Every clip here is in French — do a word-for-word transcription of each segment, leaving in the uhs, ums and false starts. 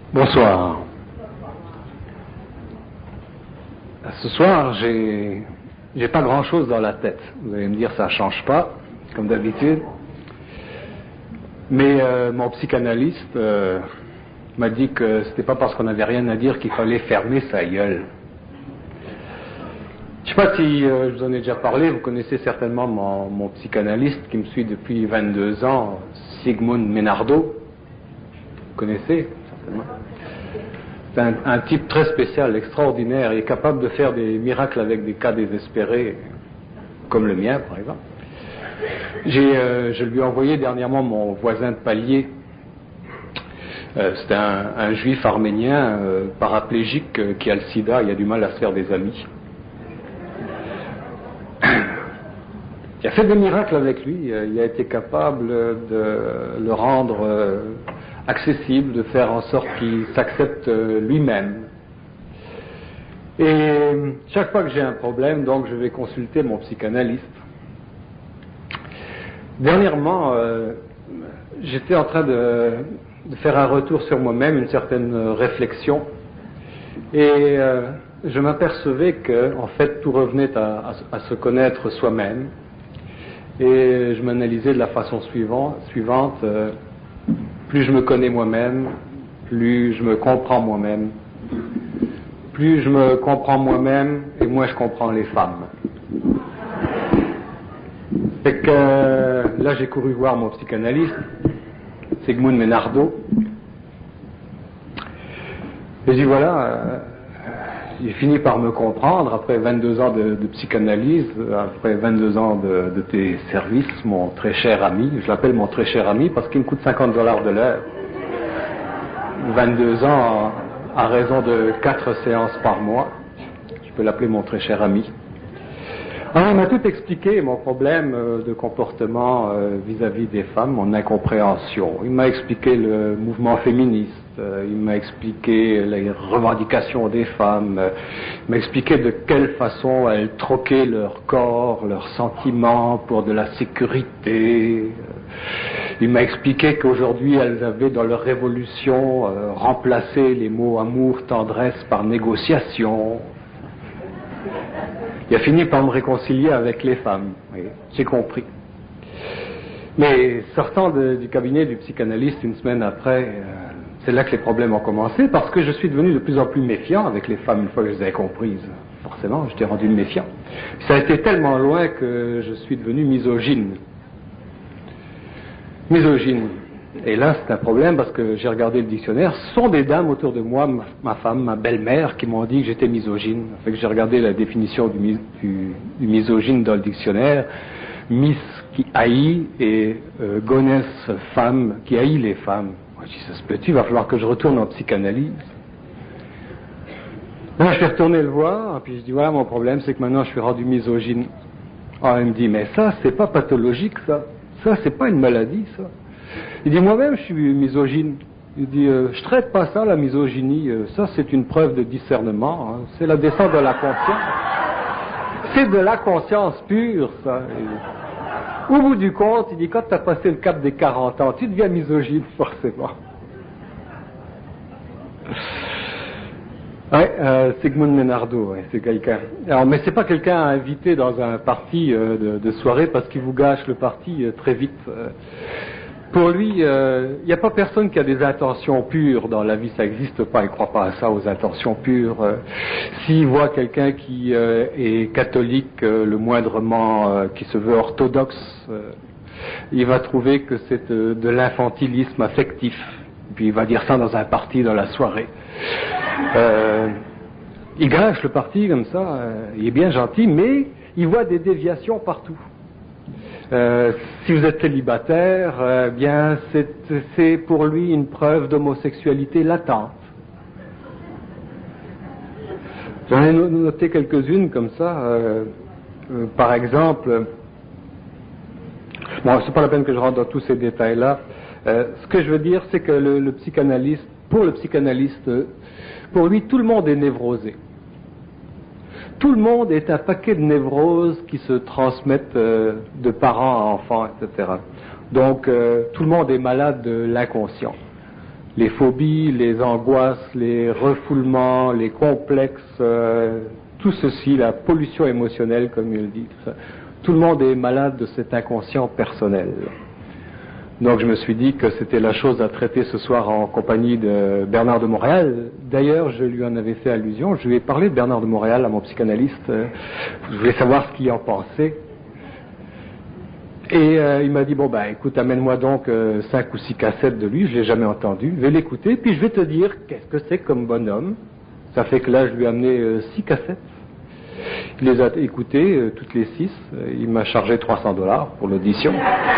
Bonsoir. Ce soir, j'ai j'ai pas grand-chose dans la tête. Vous allez me dire, ça change pas, comme d'habitude. Mais euh, mon psychanalyste euh, m'a dit que c'était pas parce qu'on n'avait rien à dire qu'il fallait fermer sa gueule. Je sais pas si euh, je vous en ai déjà parlé. Vous connaissez certainement mon, mon psychanalyste qui me suit depuis vingt-deux ans, Sigmund Menardo. Vous connaissez certainement. C'est un, un type très spécial, extraordinaire. Il est capable de faire des miracles avec des cas désespérés, comme le mien, par exemple. J'ai, euh, je lui ai envoyé dernièrement mon voisin de palier. Euh, c'est un, un juif arménien euh, paraplégique euh, qui a le sida. Il a du mal à se faire des amis. Il a fait des miracles avec lui. Il a été capable de le rendre euh, accessible, de faire en sorte qu'il s'accepte lui-même. Et chaque fois que j'ai un problème, donc, je vais consulter mon psychanalyste. Dernièrement, euh, j'étais en train de, de faire un retour sur moi-même, une certaine réflexion, et euh, je m'apercevais que, en fait, tout revenait à, à, à se connaître soi-même. Et je m'analysais de la façon suivante, suivante euh, plus je me connais moi-même, plus je me comprends moi-même. Plus je me comprends moi-même, et moins je comprends les femmes. Fait que euh, là, j'ai couru voir mon psychanalyste, Sigmund Menardo. Et je dis voilà, euh, il finit par me comprendre après vingt-deux ans de, de psychanalyse, après vingt-deux ans de, de tes services, mon très cher ami. Je l'appelle mon très cher ami parce qu'il me coûte cinquante dollars de l'heure. vingt-deux ans à raison de quatre séances par mois. Je peux l'appeler mon très cher ami. Alors, il m'a tout expliqué, mon problème de comportement vis-à-vis des femmes, mon incompréhension. Il m'a expliqué le mouvement féministe, il m'a expliqué les revendications des femmes, il m'a expliqué de quelle façon elles troquaient leur corps, leurs sentiments pour de la sécurité. Il m'a expliqué qu'aujourd'hui elles avaient dans leur révolution euh, remplacé les mots amour, tendresse par négociation. Il a fini par me réconcilier avec les femmes, oui, j'ai compris. Mais sortant de, du cabinet du psychanalyste une semaine après, euh, c'est là que les problèmes ont commencé, parce que je suis devenu de plus en plus méfiant avec les femmes une fois que je les ai comprises. Forcément, j'étais rendu méfiant. Ça a été tellement loin que je suis devenu misogyne. Misogyne. Et là, c'est un problème parce que j'ai regardé le dictionnaire. Ce sont des dames autour de moi, ma, ma femme, ma belle-mère, qui m'ont dit que j'étais misogyne. Fait que j'ai regardé la définition du, du, du misogyne dans le dictionnaire. Miss qui haït et euh, gonesse, femme qui haït les femmes. Moi, je dis, ça se peut-tu, il va falloir que je retourne en psychanalyse. Là, je suis retourné le voir, puis je dis, ouais, mon problème, c'est que maintenant, je suis rendu misogyne. Ah, il me dit, mais ça, c'est pas pathologique, ça. Ça, c'est pas une maladie, ça. Il dit, moi-même, je suis misogyne. Il dit, euh, je traite pas ça, la misogynie. Euh, ça, c'est une preuve de discernement. Hein. C'est la descente de la conscience. C'est de la conscience pure, ça. Et, au bout du compte, il dit, quand tu as passé le cap des quarante ans, tu deviens misogyne, forcément. Ouais, euh, Sigmund Menardo, ouais, c'est quelqu'un. Alors, mais c'est pas quelqu'un à inviter dans un parti euh, de, de soirée parce qu'il vous gâche le parti euh, très vite. Euh, pour lui, il euh, n'y a pas personne qui a des intentions pures dans la vie, ça n'existe pas, il ne croit pas à ça, aux intentions pures. Euh, S'il voit quelqu'un qui euh, est catholique, euh, le moindrement, euh, qui se veut orthodoxe, euh, il va trouver que c'est de, de l'infantilisme affectif. Puis il va dire ça dans un parti, dans la soirée. Euh, il gâche le parti comme ça, euh, il est bien gentil, mais il voit des déviations partout. Euh, si vous êtes célibataire, euh, bien c'est, c'est pour lui une preuve d'homosexualité latente. J'en ai noté quelques-unes comme ça. Euh, euh, par exemple, bon, c'est pas la peine que je rentre dans tous ces détails-là. Euh, ce que je veux dire, c'est que le, le psychanalyste, pour le psychanalyste, pour lui, tout le monde est névrosé. Tout le monde est un paquet de névroses qui se transmettent euh, de parents à enfants, et cetera. Donc, euh, tout le monde est malade de l'inconscient. les phobies, les angoisses, les refoulements, les complexes, euh, tout ceci, la pollution émotionnelle, comme il dit. Tout ça. Tout le monde est malade de cet inconscient personnel. Donc je me suis dit que c'était la chose à traiter ce soir en compagnie de Bernard de Montréal. D'ailleurs, je lui en avais fait allusion. Je lui ai parlé de Bernard de Montréal à mon psychanalyste. Je voulais savoir ce qu'il en pensait. Et euh, il m'a dit, bon ben écoute, amène-moi donc euh, cinq ou six cassettes de lui, je l'ai jamais entendu, je vais l'écouter, puis je vais te dire qu'est-ce que c'est comme bonhomme. Ça fait que là, je lui ai amené euh, six cassettes. Il les a écoutées, euh, toutes les six. Il m'a chargé trois cents dollars pour l'audition.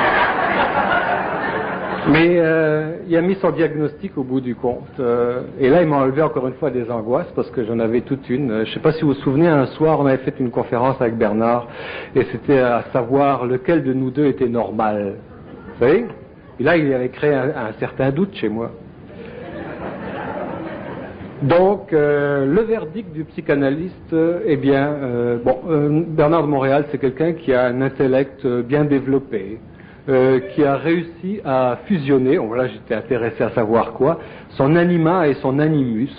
Mais euh, il a mis son diagnostic au bout du compte. Euh, et là, il m'a enlevé encore une fois des angoisses parce que j'en avais toute une. Euh, je ne sais pas si vous vous souvenez, un soir, on avait fait une conférence avec Bernard et c'était à savoir lequel de nous deux était normal. Vous savez? Et là, il avait créé un, un certain doute chez moi. Donc, euh, le verdict du psychanalyste, euh, eh bien, euh, bon, euh, Bernard de Montréal, c'est quelqu'un qui a un intellect euh, bien développé. Euh, qui a réussi à fusionner, bon, là j'étais intéressé à savoir quoi, son anima et son animus.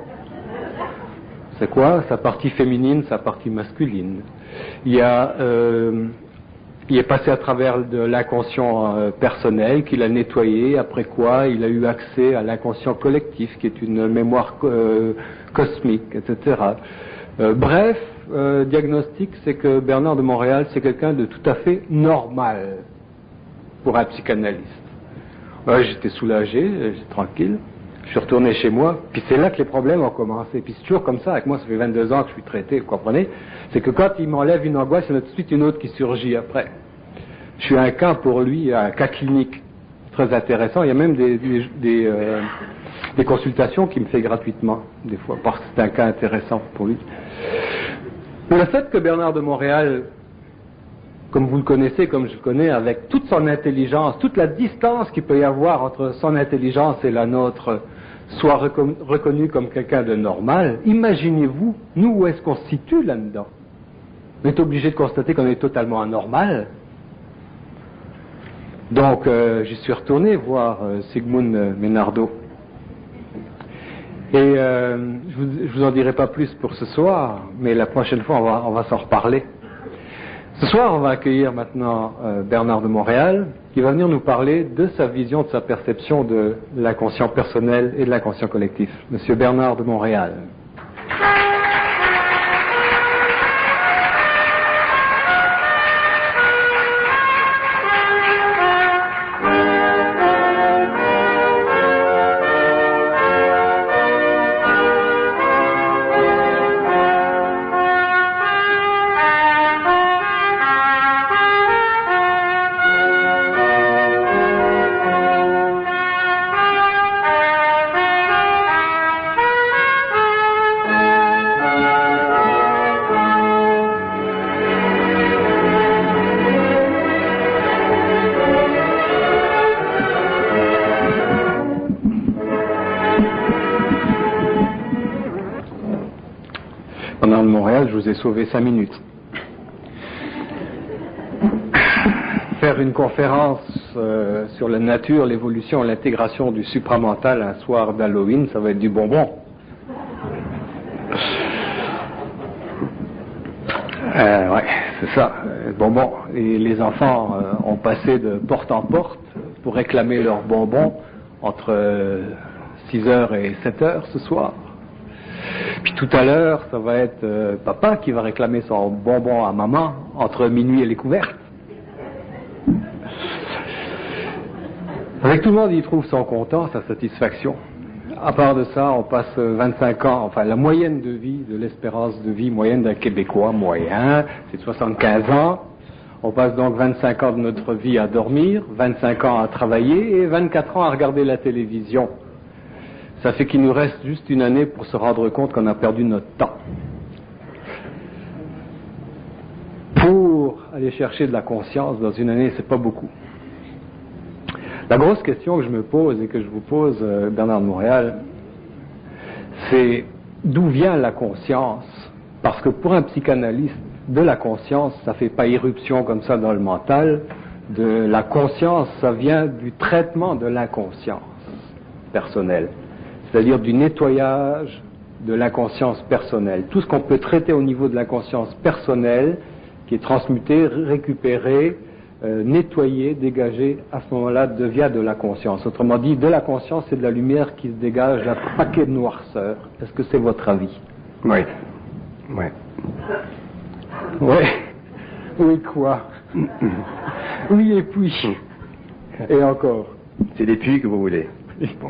C'est quoi? Sa partie féminine, sa partie masculine. Il, a, euh, il est passé à travers de l'inconscient euh, personnel qu'il a nettoyé, après quoi il a eu accès à l'inconscient collectif qui est une mémoire euh, cosmique, et cetera. Euh, bref, euh, diagnostic, c'est que Bernard de Montréal, c'est quelqu'un de tout à fait normal pour un psychanalyste. Ouais, j'étais soulagé, j'étais tranquille, je suis retourné chez moi, puis c'est là que les problèmes ont commencé. Puis c'est toujours comme ça, avec moi ça fait vingt-deux ans que je suis traité, vous comprenez? C'est que quand il m'enlève une angoisse, il y en a tout de suite une autre qui surgit après. Je suis un cas pour lui, un cas clinique très intéressant. Il y a même des, des, des, euh, des consultations qu'il me fait gratuitement, des fois, parce que c'est un cas intéressant pour lui. Le fait que Bernard de Montréal, comme vous le connaissez, comme je le connais, avec toute son intelligence, toute la distance qu'il peut y avoir entre son intelligence et la nôtre, soit recon- reconnu comme quelqu'un de normal, imaginez-vous, nous, où est-ce qu'on se situe là-dedans? On est obligé de constater qu'on est totalement anormal. Donc, euh, j'y suis retourné voir euh, Sigmund Ménardeau. Et euh, je vous, je vous en dirai pas plus pour ce soir, mais la prochaine fois, on va, on va s'en reparler. Ce soir, on va accueillir maintenant euh, Bernard de Montréal, qui va venir nous parler de sa vision, de sa perception de l'inconscient personnel et de l'inconscient collectif. Monsieur Bernard de Montréal. Je vous ai sauvé cinq minutes. Faire une conférence euh, sur la nature, l'évolution, l'intégration du supramental un soir d'Halloween, ça va être du bonbon. Euh, ouais, c'est ça, euh, bonbon. Et les enfants euh, ont passé de porte en porte pour réclamer leurs bonbons entre euh, six heures et sept heures ce soir. Puis tout à l'heure, ça va être euh, papa qui va réclamer son bonbon à maman entre minuit et les couvertes. Avec tout le monde, il trouve son content, sa satisfaction. À part de ça, on passe vingt-cinq ans, enfin la moyenne de vie, de l'espérance de vie moyenne d'un Québécois moyen, c'est de soixante-quinze ans. On passe donc vingt-cinq ans de notre vie à dormir, vingt-cinq ans à travailler et vingt-quatre ans à regarder la télévision. Ça fait qu'il nous reste juste une année pour se rendre compte qu'on a perdu notre temps. Pour aller chercher de la conscience dans une année, c'est pas beaucoup. La grosse question que je me pose et que je vous pose, euh, Bernard de Montréal, c'est d'où vient la conscience? Parce que pour un psychanalyste, de la conscience, ça fait pas irruption comme ça dans le mental. De la conscience, ça vient du traitement de l'inconscience. personnelle, c'est-à-dire du nettoyage de l'inconscience personnelle. Tout ce qu'on peut traiter au niveau de l'inconscience personnelle, qui est transmuté, récupéré, euh, nettoyé, dégagé, à ce moment-là, devient de la conscience. Autrement dit, de la conscience, c'est de la lumière qui se dégage d'un paquet de noirceur. Est-ce que c'est votre avis? Oui. Oui. Oui. Oui, quoi? Oui, et puis. Et encore. C'est des puits que vous voulez. Bon.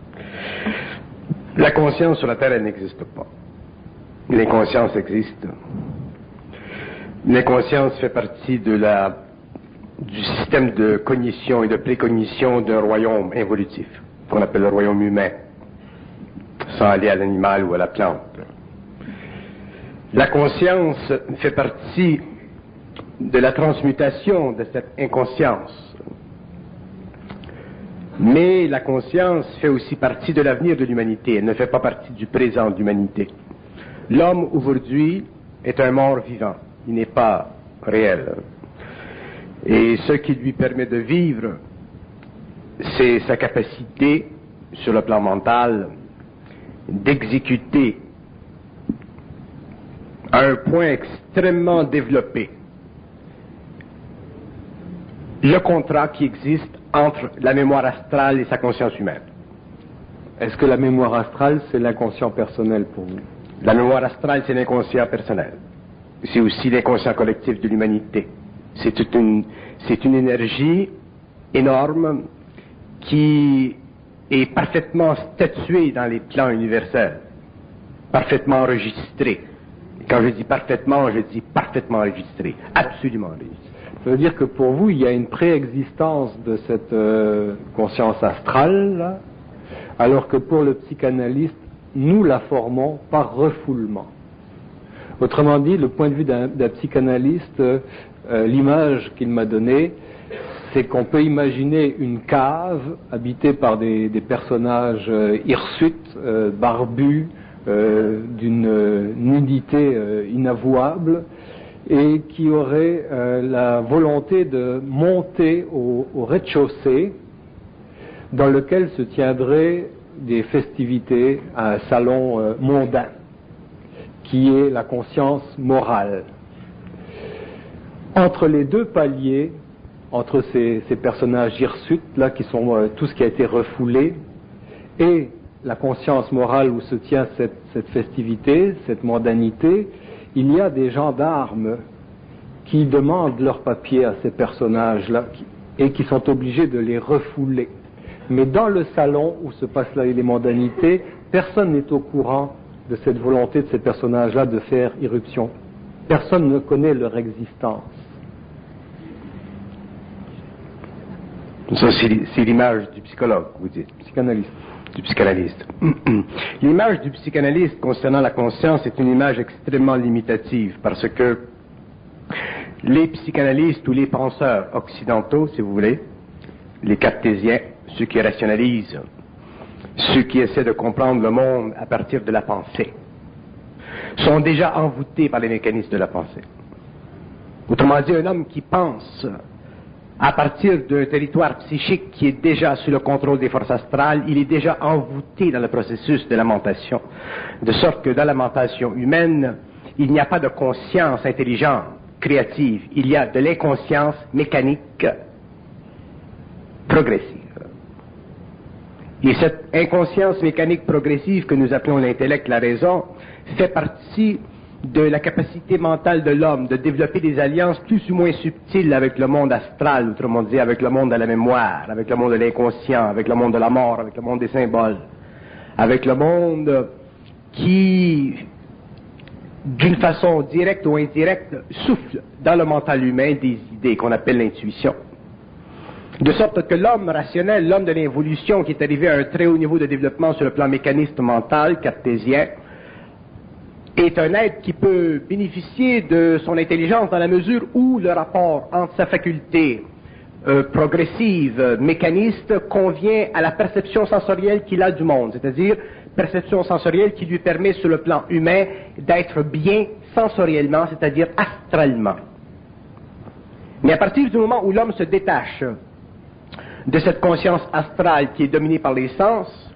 La conscience sur la Terre, elle n'existe pas. L'inconscience existe. L'inconscience fait partie de la, du système de cognition et de précognition d'un royaume involutif, qu'on appelle le royaume humain, sans aller à l'animal ou à la plante. La conscience fait partie de la transmutation de cette inconscience. Mais la conscience fait aussi partie de l'avenir de l'humanité. Elle ne fait pas partie du présent de l'humanité. L'homme, aujourd'hui, est un mort vivant. Il n'est pas réel. Et ce qui lui permet de vivre, c'est sa capacité, sur le plan mental, d'exécuter à un point extrêmement développé le contrat qui existe entre la mémoire astrale et sa conscience humaine. Est-ce que la mémoire astrale, c'est l'inconscient personnel pour vous? La mémoire astrale, c'est l'inconscient personnel. C'est aussi l'inconscient collectif de l'humanité. C'est toute une, c'est une énergie énorme qui est parfaitement statuée dans les plans universels, parfaitement enregistrée. Et quand je dis parfaitement, je dis parfaitement enregistrée, absolument enregistrée. Ça veut dire que pour vous, il y a une préexistence de cette euh, conscience astrale, là, alors que pour le psychanalyste, nous la formons par refoulement. Autrement dit, le point de vue d'un, d'un psychanalyste, euh, l'image qu'il m'a donnée, c'est qu'on peut imaginer une cave habitée par des, des personnages euh, hirsutes, euh, barbus, euh, d'une euh, nudité euh, inavouable, et qui auraient euh, la volonté de monter au, au rez-de-chaussée, dans lequel se tiendraient des festivités, un salon euh, mondain, qui est la conscience morale. Entre les deux paliers, entre ces, ces personnages hirsutes, là, qui sont euh, tout ce qui a été refoulé, et la conscience morale où se tient cette, cette festivité, cette mondanité, il y a des gendarmes qui demandent leurs papiers à ces personnages-là qui, et qui sont obligés de les refouler. Mais dans le salon où se passent là les mondanités, personne n'est au courant de cette volonté de ces personnages-là de faire irruption. Personne ne connaît leur existence. Ça, c'est, c'est l'image du psychologue, vous dites. Psychanalyste. Du psychanalyste. L'image du psychanalyste concernant la conscience est une image extrêmement limitative parce que les psychanalystes ou les penseurs occidentaux, si vous voulez, les cartésiens, ceux qui rationalisent, ceux qui essaient de comprendre le monde à partir de la pensée, sont déjà envoûtés par les mécanismes de la pensée. Autrement dit, un homme qui pense à partir d'un territoire psychique qui est déjà sous le contrôle des forces astrales, il est déjà envoûté dans le processus de lamentation, de sorte que dans la lamentation humaine, il n'y a pas de conscience intelligente, créative, il y a de l'inconscience mécanique progressive. Et cette inconscience mécanique progressive que nous appelons l'intellect, la raison, fait partie de la capacité mentale de l'homme de développer des alliances plus ou moins subtiles avec le monde astral, autrement dit avec le monde de la mémoire, avec le monde de l'inconscient, avec le monde de la mort, avec le monde des symboles, avec le monde qui, d'une façon directe ou indirecte, souffle dans le mental humain des idées qu'on appelle l'intuition. De sorte que l'homme rationnel, l'homme de l'involution qui est arrivé à un très haut niveau de développement sur le plan mécaniste mental, cartésien, est un être qui peut bénéficier de son intelligence dans la mesure où le rapport entre sa faculté euh, progressive, euh, mécaniste, convient à la perception sensorielle qu'il a du monde, c'est-à-dire perception sensorielle qui lui permet sur le plan humain d'être bien sensoriellement, c'est-à-dire astralement. Mais à partir du moment où l'homme se détache de cette conscience astrale qui est dominée par les sens,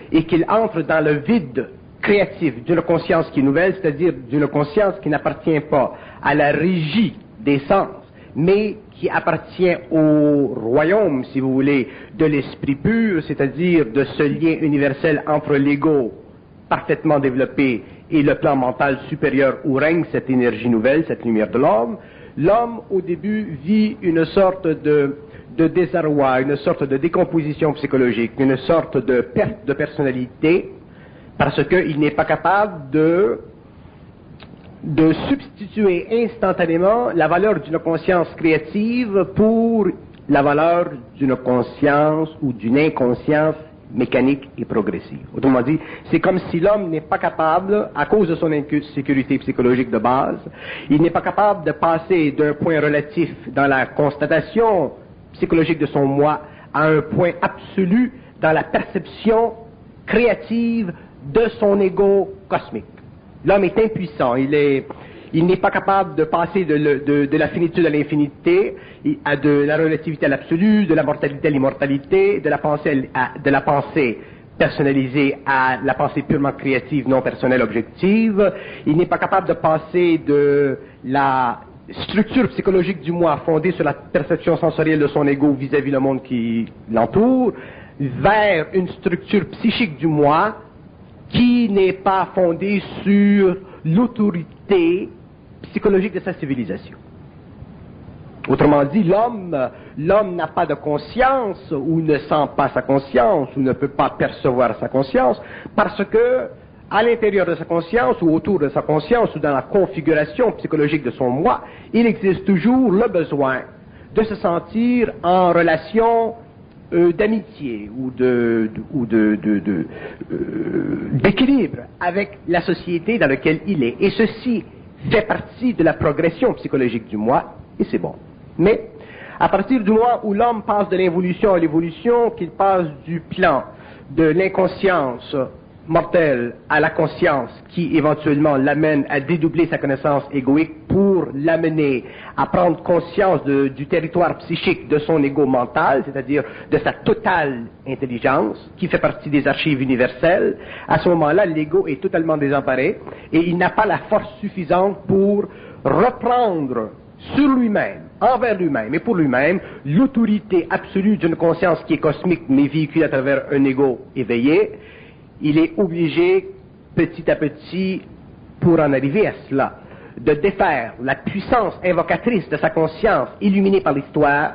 et qu'il entre dans le vide créatif d'une conscience qui est nouvelle, c'est-à-dire d'une conscience qui n'appartient pas à la régie des sens, mais qui appartient au royaume, si vous voulez, de l'esprit pur, c'est-à-dire de ce lien universel entre l'ego parfaitement développé et le plan mental supérieur où règne cette énergie nouvelle, cette lumière de l'homme. L'homme, au début, vit une sorte de, de désarroi, une sorte de décomposition psychologique, une sorte de perte de personnalité, parce qu'il n'est pas capable de de substituer instantanément la valeur d'une conscience créative pour la valeur d'une conscience ou d'une inconscience mécanique et progressive. Autrement dit, c'est comme si l'homme n'est pas capable, à cause de son insécurité psychologique de base, il n'est pas capable de passer d'un point relatif dans la constatation psychologique de son moi à un point absolu dans la perception créative de son ego cosmique. L'homme est impuissant, il est, il n'est pas capable de passer de, le, de, de la finitude à l'infinité, à de la relativité à l'absolu, de la mortalité à l'immortalité, de la pensée à, de la pensée personnalisée à la pensée purement créative, non personnelle, objective. Il n'est pas capable de passer de la structure psychologique du moi fondée sur la perception sensorielle de son ego vis-à-vis le monde qui l'entoure, vers une structure psychique du moi qui n'est pas fondée sur l'autorité psychologique de sa civilisation. Autrement dit, l'homme, l'homme n'a pas de conscience, ou ne sent pas sa conscience, ou ne peut pas percevoir sa conscience, parce que, à l'intérieur de sa conscience, ou autour de sa conscience, ou dans la configuration psychologique de son moi, il existe toujours le besoin de se sentir en relation Euh, d'amitié ou de, de ou de, de, de euh, d'équilibre avec la société dans laquelle il est. Et ceci fait partie de la progression psychologique du moi, et c'est bon. Mais à partir du moment où l'homme passe de l'involution à l'évolution, qu'il passe du plan de l'inconscience mortelle à la conscience qui éventuellement l'amène à dédoubler sa connaissance égoïque pour l'amener à prendre conscience de, du territoire psychique de son ego mental, c'est-à-dire de sa totale intelligence, qui fait partie des archives universelles. À ce moment-là, l'ego est totalement désemparé et il n'a pas la force suffisante pour reprendre sur lui-même, envers lui-même et pour lui-même, l'autorité absolue d'une conscience qui est cosmique mais véhiculée à travers un ego éveillé. Il est obligé, petit à petit, pour en arriver à cela, de défaire la puissance invocatrice de sa conscience illuminée par l'histoire,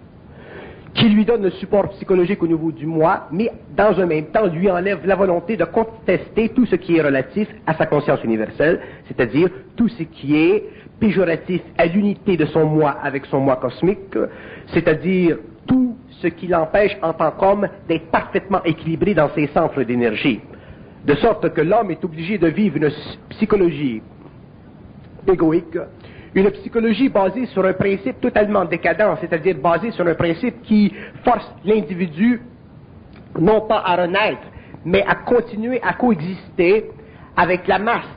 qui lui donne le support psychologique au niveau du moi, mais dans un même temps lui enlève la volonté de contester tout ce qui est relatif à sa conscience universelle, c'est-à-dire tout ce qui est péjoratif à l'unité de son moi avec son moi cosmique, c'est-à-dire tout ce qui l'empêche en tant qu'homme d'être parfaitement équilibré dans ses centres d'énergie. De sorte que l'homme est obligé de vivre une psychologie égoïque, une psychologie basée sur un principe totalement décadent, c'est-à-dire basée sur un principe qui force l'individu non pas à renaître, mais à continuer à coexister avec la masse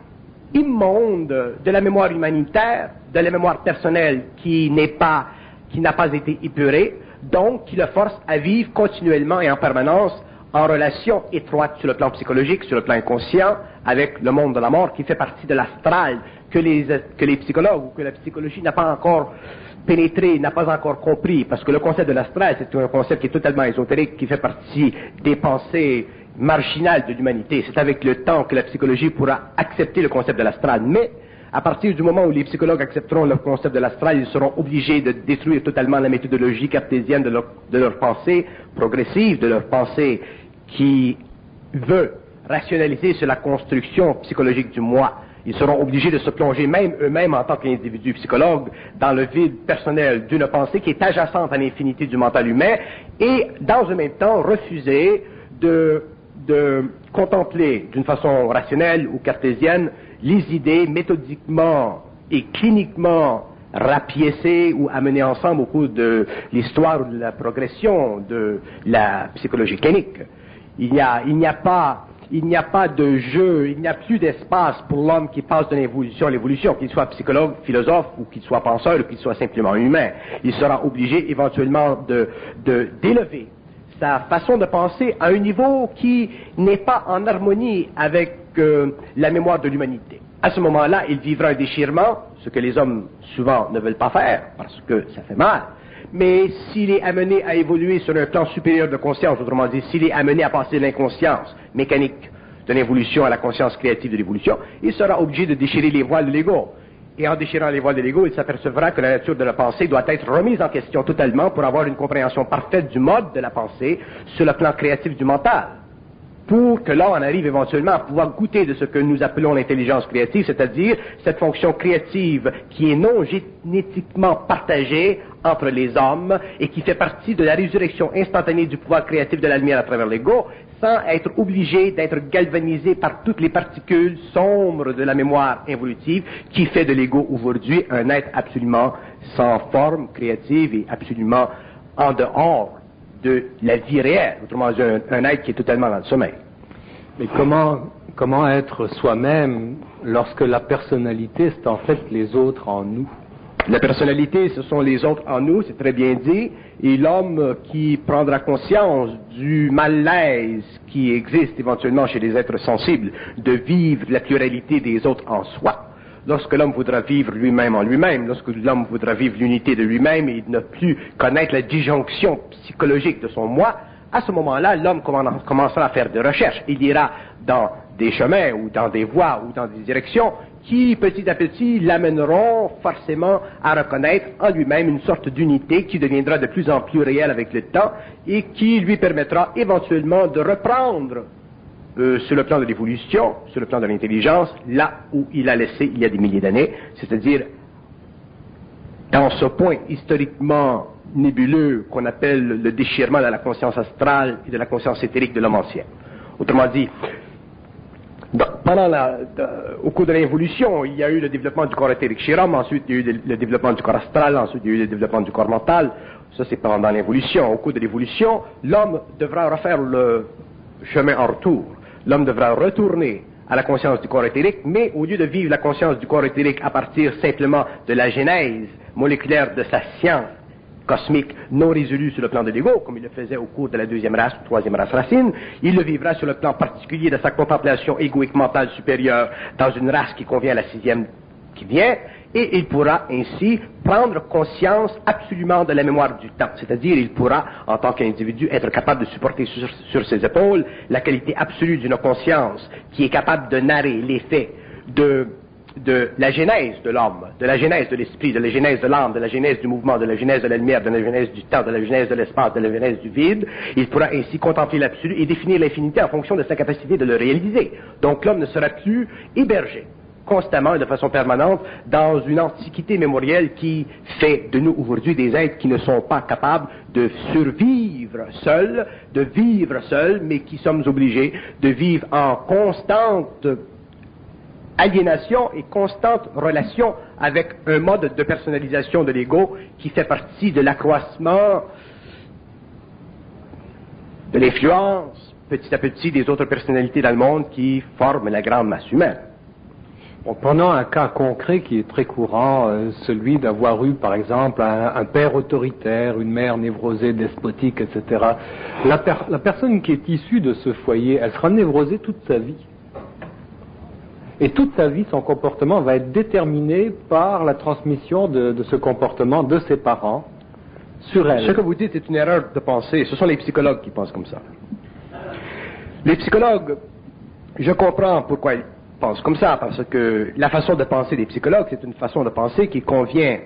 immonde de la mémoire humanitaire, de la mémoire personnelle qui n'est pas, qui n'a pas été épurée, donc qui le force à vivre continuellement et en permanence en relation étroite sur le plan psychologique, sur le plan inconscient, avec le monde de la mort qui fait partie de l'astral que les, que les psychologues ou que la psychologie n'a pas encore pénétré, n'a pas encore compris, parce que le concept de l'astral, c'est un concept qui est totalement ésotérique, qui fait partie des pensées marginales de l'humanité. C'est avec le temps que la psychologie pourra accepter le concept de l'astral, mais à partir du moment où les psychologues accepteront le concept de l'astral, ils seront obligés de détruire totalement la méthodologie cartésienne de leur, de leur pensée progressive, de leur pensée qui veut rationaliser sur la construction psychologique du moi. Ils seront obligés de se plonger même eux-mêmes en tant qu'individus psychologues dans le vide personnel d'une pensée qui est adjacente à l'infinité du mental humain et, dans un même temps, refuser de, de contempler d'une façon rationnelle ou cartésienne les idées méthodiquement et cliniquement rapiécées ou amenées ensemble au cours de l'histoire ou de la progression de la psychologie clinique. Il n'y a, il n'y a pas, il n'y a pas de jeu, il n'y a plus d'espace pour l'homme qui passe de l'évolution à l'évolution, qu'il soit psychologue, philosophe, ou qu'il soit penseur, ou qu'il soit simplement humain. Il sera obligé éventuellement de, de, d'élever sa façon de penser à un niveau qui n'est pas en harmonie avec euh, la mémoire de l'humanité. À ce moment-là, il vivra un déchirement, ce que les hommes souvent ne veulent pas faire, parce que ça fait mal. Mais s'il est amené à évoluer sur un plan supérieur de conscience, autrement dit, s'il est amené à passer de l'inconscience mécanique de l'évolution à la conscience créative de l'évolution, il sera obligé de déchirer les voiles de l'ego. Et en déchirant les voiles de l'ego, il s'apercevra que la nature de la pensée doit être remise en question totalement pour avoir une compréhension parfaite du mode de la pensée sur le plan créatif du mental. Pour que l'on en arrive éventuellement à pouvoir goûter de ce que nous appelons l'intelligence créative, c'est-à-dire cette fonction créative qui est non génétiquement partagée entre les hommes et qui fait partie de la résurrection instantanée du pouvoir créatif de la lumière à travers l'ego, sans être obligé d'être galvanisé par toutes les particules sombres de la mémoire évolutive qui fait de l'ego aujourd'hui un être absolument sans forme créative et absolument en dehors de la vie réelle, autrement dit un, un être qui est totalement dans le sommeil. Mais comment, comment être soi-même lorsque la personnalité, c'est en fait les autres en nous? La personnalité, ce sont les autres en nous, c'est très bien dit, et l'homme qui prendra conscience du malaise qui existe éventuellement chez les êtres sensibles, de vivre la pluralité des autres en soi. Lorsque l'homme voudra vivre lui-même en lui-même, lorsque l'homme voudra vivre l'unité de lui-même et ne plus connaître la disjonction psychologique de son moi, à ce moment-là, l'homme commencera à faire des recherches. Il ira dans des chemins ou dans des voies ou dans des directions qui, petit à petit, l'amèneront forcément à reconnaître en lui-même une sorte d'unité qui deviendra de plus en plus réelle avec le temps et qui lui permettra éventuellement de reprendre Euh, sur le plan de l'évolution, sur le plan de l'intelligence, là où il a laissé il y a des milliers d'années, c'est-à-dire dans ce point historiquement nébuleux qu'on appelle le déchirement de la conscience astrale et de la conscience éthérique de l'homme ancien. Autrement dit, dans, pendant la, de, au cours de l'évolution, il y a eu le développement du corps éthérique chez l'homme, ensuite il y a eu le, le développement du corps astral, ensuite il y a eu le développement du corps mental. Ça c'est pendant l'évolution. Au cours de l'évolution, l'homme devra refaire le chemin en retour. L'homme devra retourner à la conscience du corps éthérique, mais au lieu de vivre la conscience du corps éthérique à partir simplement de la genèse moléculaire de sa science cosmique non résolue sur le plan de l'ego, comme il le faisait au cours de la deuxième race ou troisième race racine, il le vivra sur le plan particulier de sa contemplation égoïque mentale supérieure dans une race qui convient à la sixième qui vient, et il pourra ainsi prendre conscience absolument de la mémoire du temps. C'est-à-dire, il pourra, en tant qu'individu, être capable de supporter sur, sur ses épaules la qualité absolue d'une conscience qui est capable de narrer les faits de, de la genèse de l'homme, de la genèse de l'esprit, de la genèse de l'âme, de la genèse du mouvement, de la genèse de la lumière, de la genèse du temps, de la genèse de l'espace, de la genèse du vide. Il pourra ainsi contempler l'absolu et définir l'infinité en fonction de sa capacité de le réaliser. Donc l'homme ne sera plus hébergé constamment et de façon permanente dans une antiquité mémorielle qui fait de nous aujourd'hui des êtres qui ne sont pas capables de survivre seuls, de vivre seuls, mais qui sommes obligés de vivre en constante aliénation et constante relation avec un mode de personnalisation de l'ego qui fait partie de l'accroissement de l'influence petit à petit des autres personnalités dans le monde qui forment la grande masse humaine. Bon, prenons un cas concret qui est très courant, euh, celui d'avoir eu, par exemple, un, un père autoritaire, une mère névrosée, despotique, et cetera. La, per, la personne qui est issue de ce foyer, elle sera névrosée toute sa vie. Et toute sa vie, son comportement va être déterminé par la transmission de, de ce comportement de ses parents sur elle. Ce que vous dites est une erreur de pensée. Ce sont les psychologues qui pensent comme ça. Les psychologues, je comprends pourquoi ils pensent comme ça, parce que la façon de penser des psychologues, c'est une façon de penser qui convient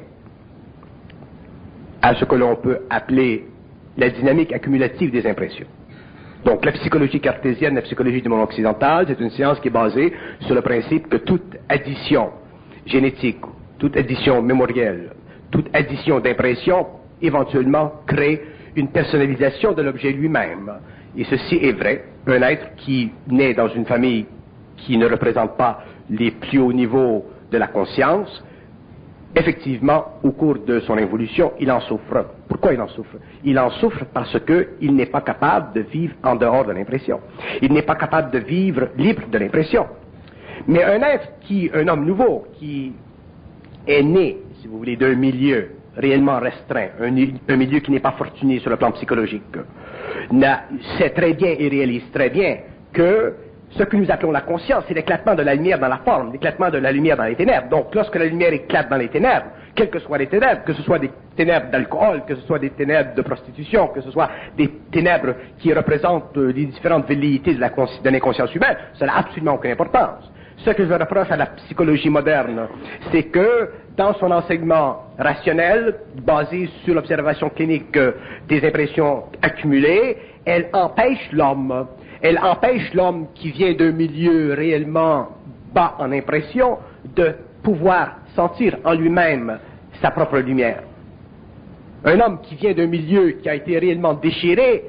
à ce que l'on peut appeler la dynamique accumulative des impressions. Donc la psychologie cartésienne, la psychologie du monde occidental, c'est une science qui est basée sur le principe que toute addition génétique, toute addition mémorielle, toute addition d'impressions, éventuellement crée une personnalisation de l'objet lui-même. Et ceci est vrai. Un être qui naît dans une famille qui ne représente pas les plus hauts niveaux de la conscience, effectivement, au cours de son évolution, il en souffre. Pourquoi il en souffre? Il en souffre parce qu'il n'est pas capable de vivre en dehors de l'impression. Il n'est pas capable de vivre libre de l'impression. Mais un être qui, un homme nouveau, qui est né, si vous voulez, d'un milieu réellement restreint, un, un milieu qui n'est pas fortuné sur le plan psychologique, sait très bien et réalise très bien que ce que nous appelons la conscience, c'est l'éclatement de la lumière dans la forme, l'éclatement de la lumière dans les ténèbres. Donc, lorsque la lumière éclate dans les ténèbres, quelles que soient les ténèbres, que ce soit des ténèbres d'alcool, que ce soit des ténèbres de prostitution, que ce soit des ténèbres qui représentent euh, les différentes velléités de, la de l'inconscience humaine, ça n'a absolument aucune importance. Ce que je reproche à la psychologie moderne, c'est que dans son enseignement rationnel, basé sur l'observation clinique euh, des impressions accumulées, elle empêche l'homme Elle empêche l'homme qui vient d'un milieu réellement bas en impression de pouvoir sentir en lui-même sa propre lumière. Un homme qui vient d'un milieu qui a été réellement déchiré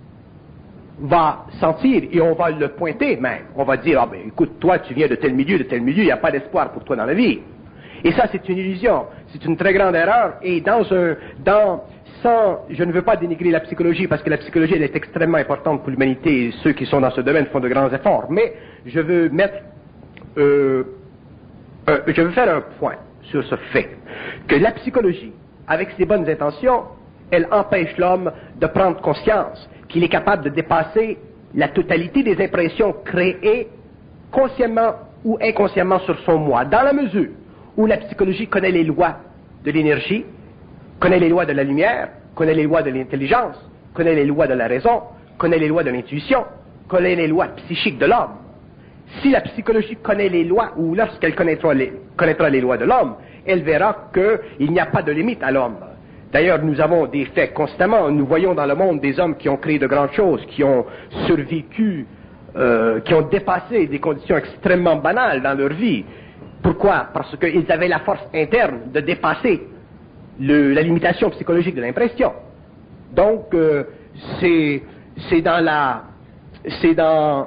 va sentir, et on va le pointer même, on va dire, ah ben écoute, toi tu viens de tel milieu, de tel milieu, il n'y a pas d'espoir pour toi dans la vie. Et ça c'est une illusion, c'est une très grande erreur, et dans un, dans, sans, je ne veux pas dénigrer la psychologie, parce que la psychologie elle est extrêmement importante pour l'humanité, et ceux qui sont dans ce domaine font de grands efforts, mais je veux mettre, euh, euh, je veux faire un point sur ce fait, que la psychologie, avec ses bonnes intentions, elle empêche l'homme de prendre conscience qu'il est capable de dépasser la totalité des impressions créées consciemment ou inconsciemment sur son moi, dans la mesure où la psychologie connaît les lois de l'énergie, connaît les lois de la lumière, connaît les lois de l'intelligence, connaît les lois de la raison, connaît les lois de l'intuition, connaît les lois psychiques de l'homme. Si la psychologie connaît les lois, ou lorsqu'elle connaîtra les, connaîtra les lois de l'homme, elle verra qu'il n'y a pas de limite à l'homme. D'ailleurs, nous avons des faits constamment. Nous voyons dans le monde des hommes qui ont créé de grandes choses, qui ont survécu, euh, qui ont dépassé des conditions extrêmement banales dans leur vie. Pourquoi? Parce qu'ils avaient la force interne de dépasser le, la limitation psychologique de l'impression. Donc, euh, c'est, c'est dans la, c'est dans,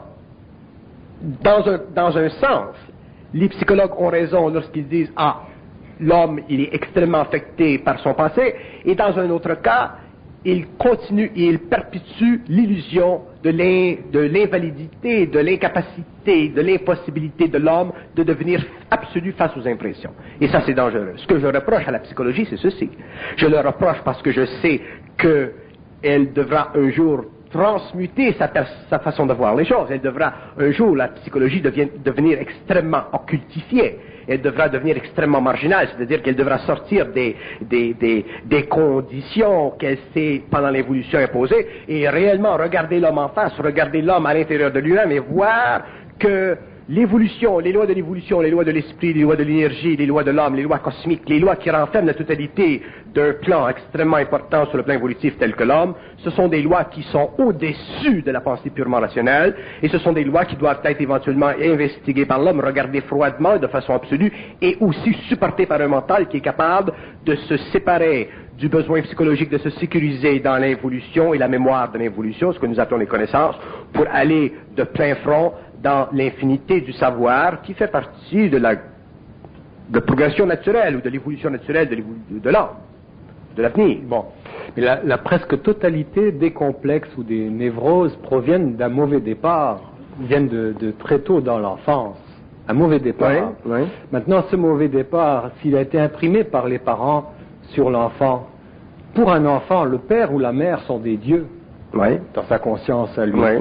dans un, dans un sens, les psychologues ont raison lorsqu'ils disent « Ah, l'homme, il est extrêmement affecté par son passé », et dans un autre cas, il continue et il perpétue l'illusion de l'invalidité, de l'incapacité, de l'impossibilité de l'homme de devenir absolu face aux impressions. Et ça, c'est dangereux. Ce que je reproche à la psychologie, c'est ceci. Je le reproche parce que je sais qu'elle devra un jour transmuter sa, sa façon de voir les choses. Elle devra un jour, la psychologie devient, devenir extrêmement occultifiée. Elle devra devenir extrêmement marginale, c'est-à-dire qu'elle devra sortir des, des, des, des conditions qu'elle s'est, pendant l'évolution, imposées, et réellement regarder l'homme en face, regarder l'homme à l'intérieur de lui-même et voir que l'évolution, les lois de l'évolution, les lois de l'esprit, les lois de l'énergie, les lois de l'homme, les lois cosmiques, les lois qui renferment la totalité d'un plan extrêmement important sur le plan évolutif tel que l'homme, ce sont des lois qui sont au-dessus de la pensée purement rationnelle, et ce sont des lois qui doivent être éventuellement investiguées par l'homme, regardées froidement de façon absolue, et aussi supportées par un mental qui est capable de se séparer du besoin psychologique de se sécuriser dans l'évolution et la mémoire de l'évolution, ce que nous appelons les connaissances, pour aller de plein front dans l'infinité du savoir qui fait partie de la de progression naturelle ou de l'évolution naturelle de, de l'homme, de l'avenir. Bon, mais la, la presque totalité des complexes ou des névroses proviennent d'un mauvais départ, viennent de, de très tôt dans l'enfance. Un mauvais départ. Oui, oui. Maintenant, ce mauvais départ, s'il a été imprimé par les parents sur l'enfant, pour un enfant, le père ou la mère sont des dieux, oui, dans sa conscience à lui. Oui.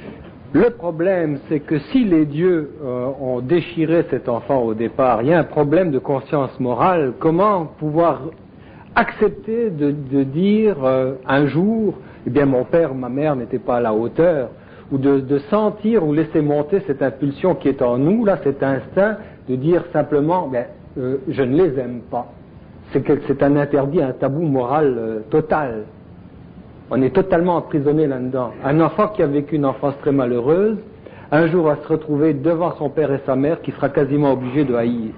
Le problème, c'est que si les dieux euh, ont déchiré cet enfant au départ, il y a un problème de conscience morale. Comment pouvoir accepter de, de dire euh, un jour, eh bien mon père, ma mère n'étaient pas à la hauteur, ou de, de sentir ou laisser monter cette impulsion qui est en nous, là, cet instinct de dire simplement, ben, euh, je ne les aime pas. C'est que c'est un interdit, un tabou moral euh, total. On est totalement emprisonné là-dedans. Un enfant qui a vécu une enfance très malheureuse, un jour va se retrouver devant son père et sa mère qui sera quasiment obligé de haïr.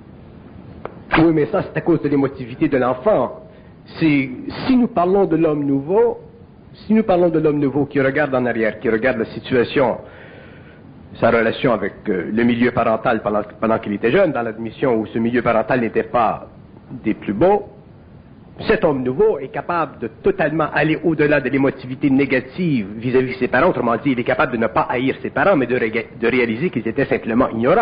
Oui, mais ça, c'est à cause de l'émotivité de l'enfant. Si, si nous parlons de l'homme nouveau, si nous parlons de l'homme nouveau qui regarde en arrière, qui regarde la situation, sa relation avec euh, le milieu parental pendant, pendant qu'il était jeune, dans l'admission où ce milieu parental n'était pas des plus beaux, cet homme nouveau est capable de totalement aller au-delà de l'émotivité négative vis-à-vis de ses parents. Autrement dit, il est capable de ne pas haïr ses parents, mais de, ré de réaliser qu'ils étaient simplement ignorants.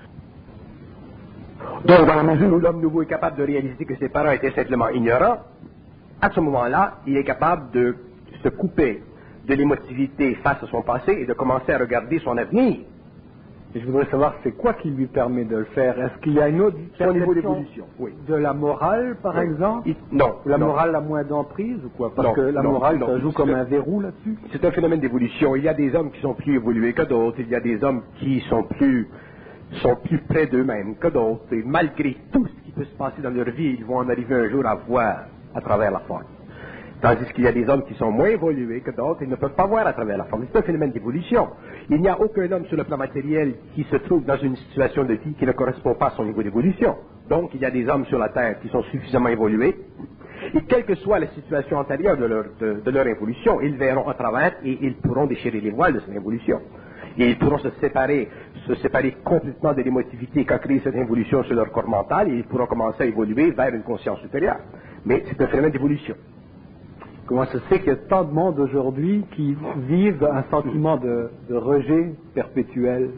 Donc, dans la mesure où l'homme nouveau est capable de réaliser que ses parents étaient simplement ignorants, à ce moment-là, il est capable de se couper de l'émotivité face à son passé et de commencer à regarder son avenir. Et je voudrais savoir, c'est quoi qui lui permet de le faire? Est-ce qu'il y a une autre Son niveau d'évolution, oui. de la morale, par oui. exemple? Il, non. La non. morale a moins d'emprise ou quoi? Parce non, que la non, morale, non, ça joue comme un verrou là-dessus? C'est un phénomène d'évolution. Il y a des hommes qui sont plus évolués que d'autres. Il y a des hommes qui sont plus, sont plus près d'eux-mêmes que d'autres. Et malgré tout ce qui peut se passer dans leur vie, ils vont en arriver un jour à voir à travers la forme. Tandis qu'il y a des hommes qui sont moins évolués que d'autres, ils ne peuvent pas voir à travers la forme. C'est un phénomène d'évolution. Il n'y a aucun homme sur le plan matériel qui se trouve dans une situation de vie qui ne correspond pas à son niveau d'évolution. Donc, il y a des hommes sur la Terre qui sont suffisamment évolués, et quelle que soit la situation antérieure de leur, de, de leur évolution, ils verront à travers et ils pourront déchirer les voiles de cette évolution. Et ils pourront se séparer, se séparer complètement de l'émotivité qu'a créé cette évolution sur leur corps mental, et ils pourront commencer à évoluer vers une conscience supérieure. Mais c'est un phénomène d'évolution. Comment ça se fait qu'il y a tant de monde aujourd'hui qui vivent un sentiment de, de rejet perpétuel,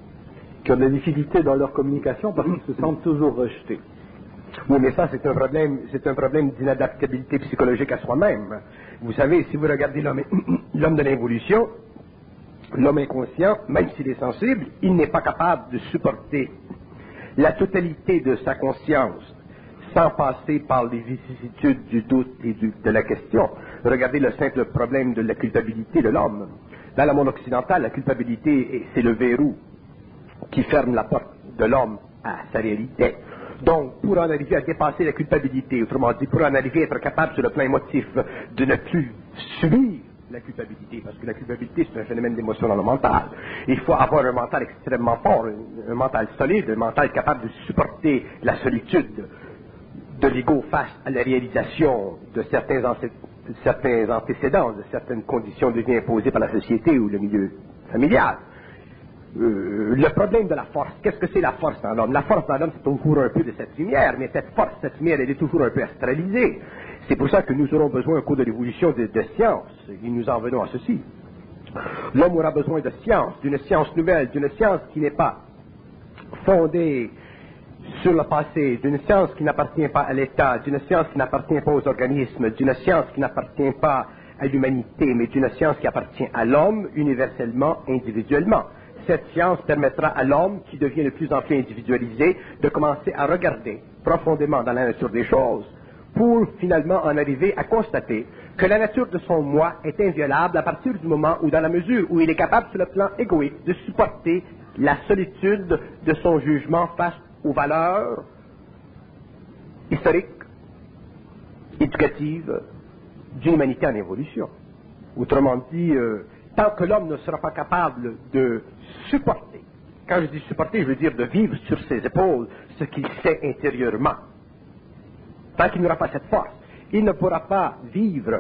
qui ont des difficultés dans leur communication parce qu'ils se sentent toujours rejetés? Oui, mais ça, c'est un problème, c'est un problème d'inadaptabilité psychologique à soi-même. Vous savez, si vous regardez l'homme, l'homme de l'évolution, l'homme inconscient, même s'il est sensible, il n'est pas capable de supporter la totalité de sa conscience sans passer par les vicissitudes du doute et du, de la question. Regardez le simple problème de la culpabilité de l'homme. Dans le monde occidental, la culpabilité, c'est le verrou qui ferme la porte de l'homme à sa réalité. Donc, pour en arriver à dépasser la culpabilité, autrement dit, pour en arriver à être capable sur le plan émotif de ne plus subir la culpabilité, parce que la culpabilité, c'est un phénomène d'émotion dans le mental. Il faut avoir un mental extrêmement fort, un, un mental solide, un mental capable de supporter la solitude de l'ego face à la réalisation de certains, ancé- de certains antécédents, de certaines conditions de vie imposées par la société ou le milieu familial. Euh, le problème de la force, qu'est-ce que c'est la force dans l'homme? La force dans l'homme, c'est toujours un peu de cette lumière, mais cette force, cette lumière, elle est toujours un peu astralisée. C'est pour ça que nous aurons besoin, au cours de l'évolution, de, de science, et nous en venons à ceci. L'homme aura besoin de science, d'une science nouvelle, d'une science qui n'est pas fondée sur le passé, d'une science qui n'appartient pas à l'État, d'une science qui n'appartient pas aux organismes, d'une science qui n'appartient pas à l'humanité, mais d'une science qui appartient à l'homme universellement, individuellement. Cette science permettra à l'homme, qui devient de plus en plus individualisé, de commencer à regarder profondément dans la nature des choses, pour finalement en arriver à constater que la nature de son moi est inviolable à partir du moment où, dans la mesure où il est capable, sur le plan égoïque, de supporter la solitude de son jugement face aux valeurs historiques, éducatives d'une humanité en évolution. Autrement dit, euh, tant que l'homme ne sera pas capable de supporter, quand je dis supporter, je veux dire de vivre sur ses épaules ce qu'il sait intérieurement, tant qu'il n'aura pas cette force, il ne pourra pas vivre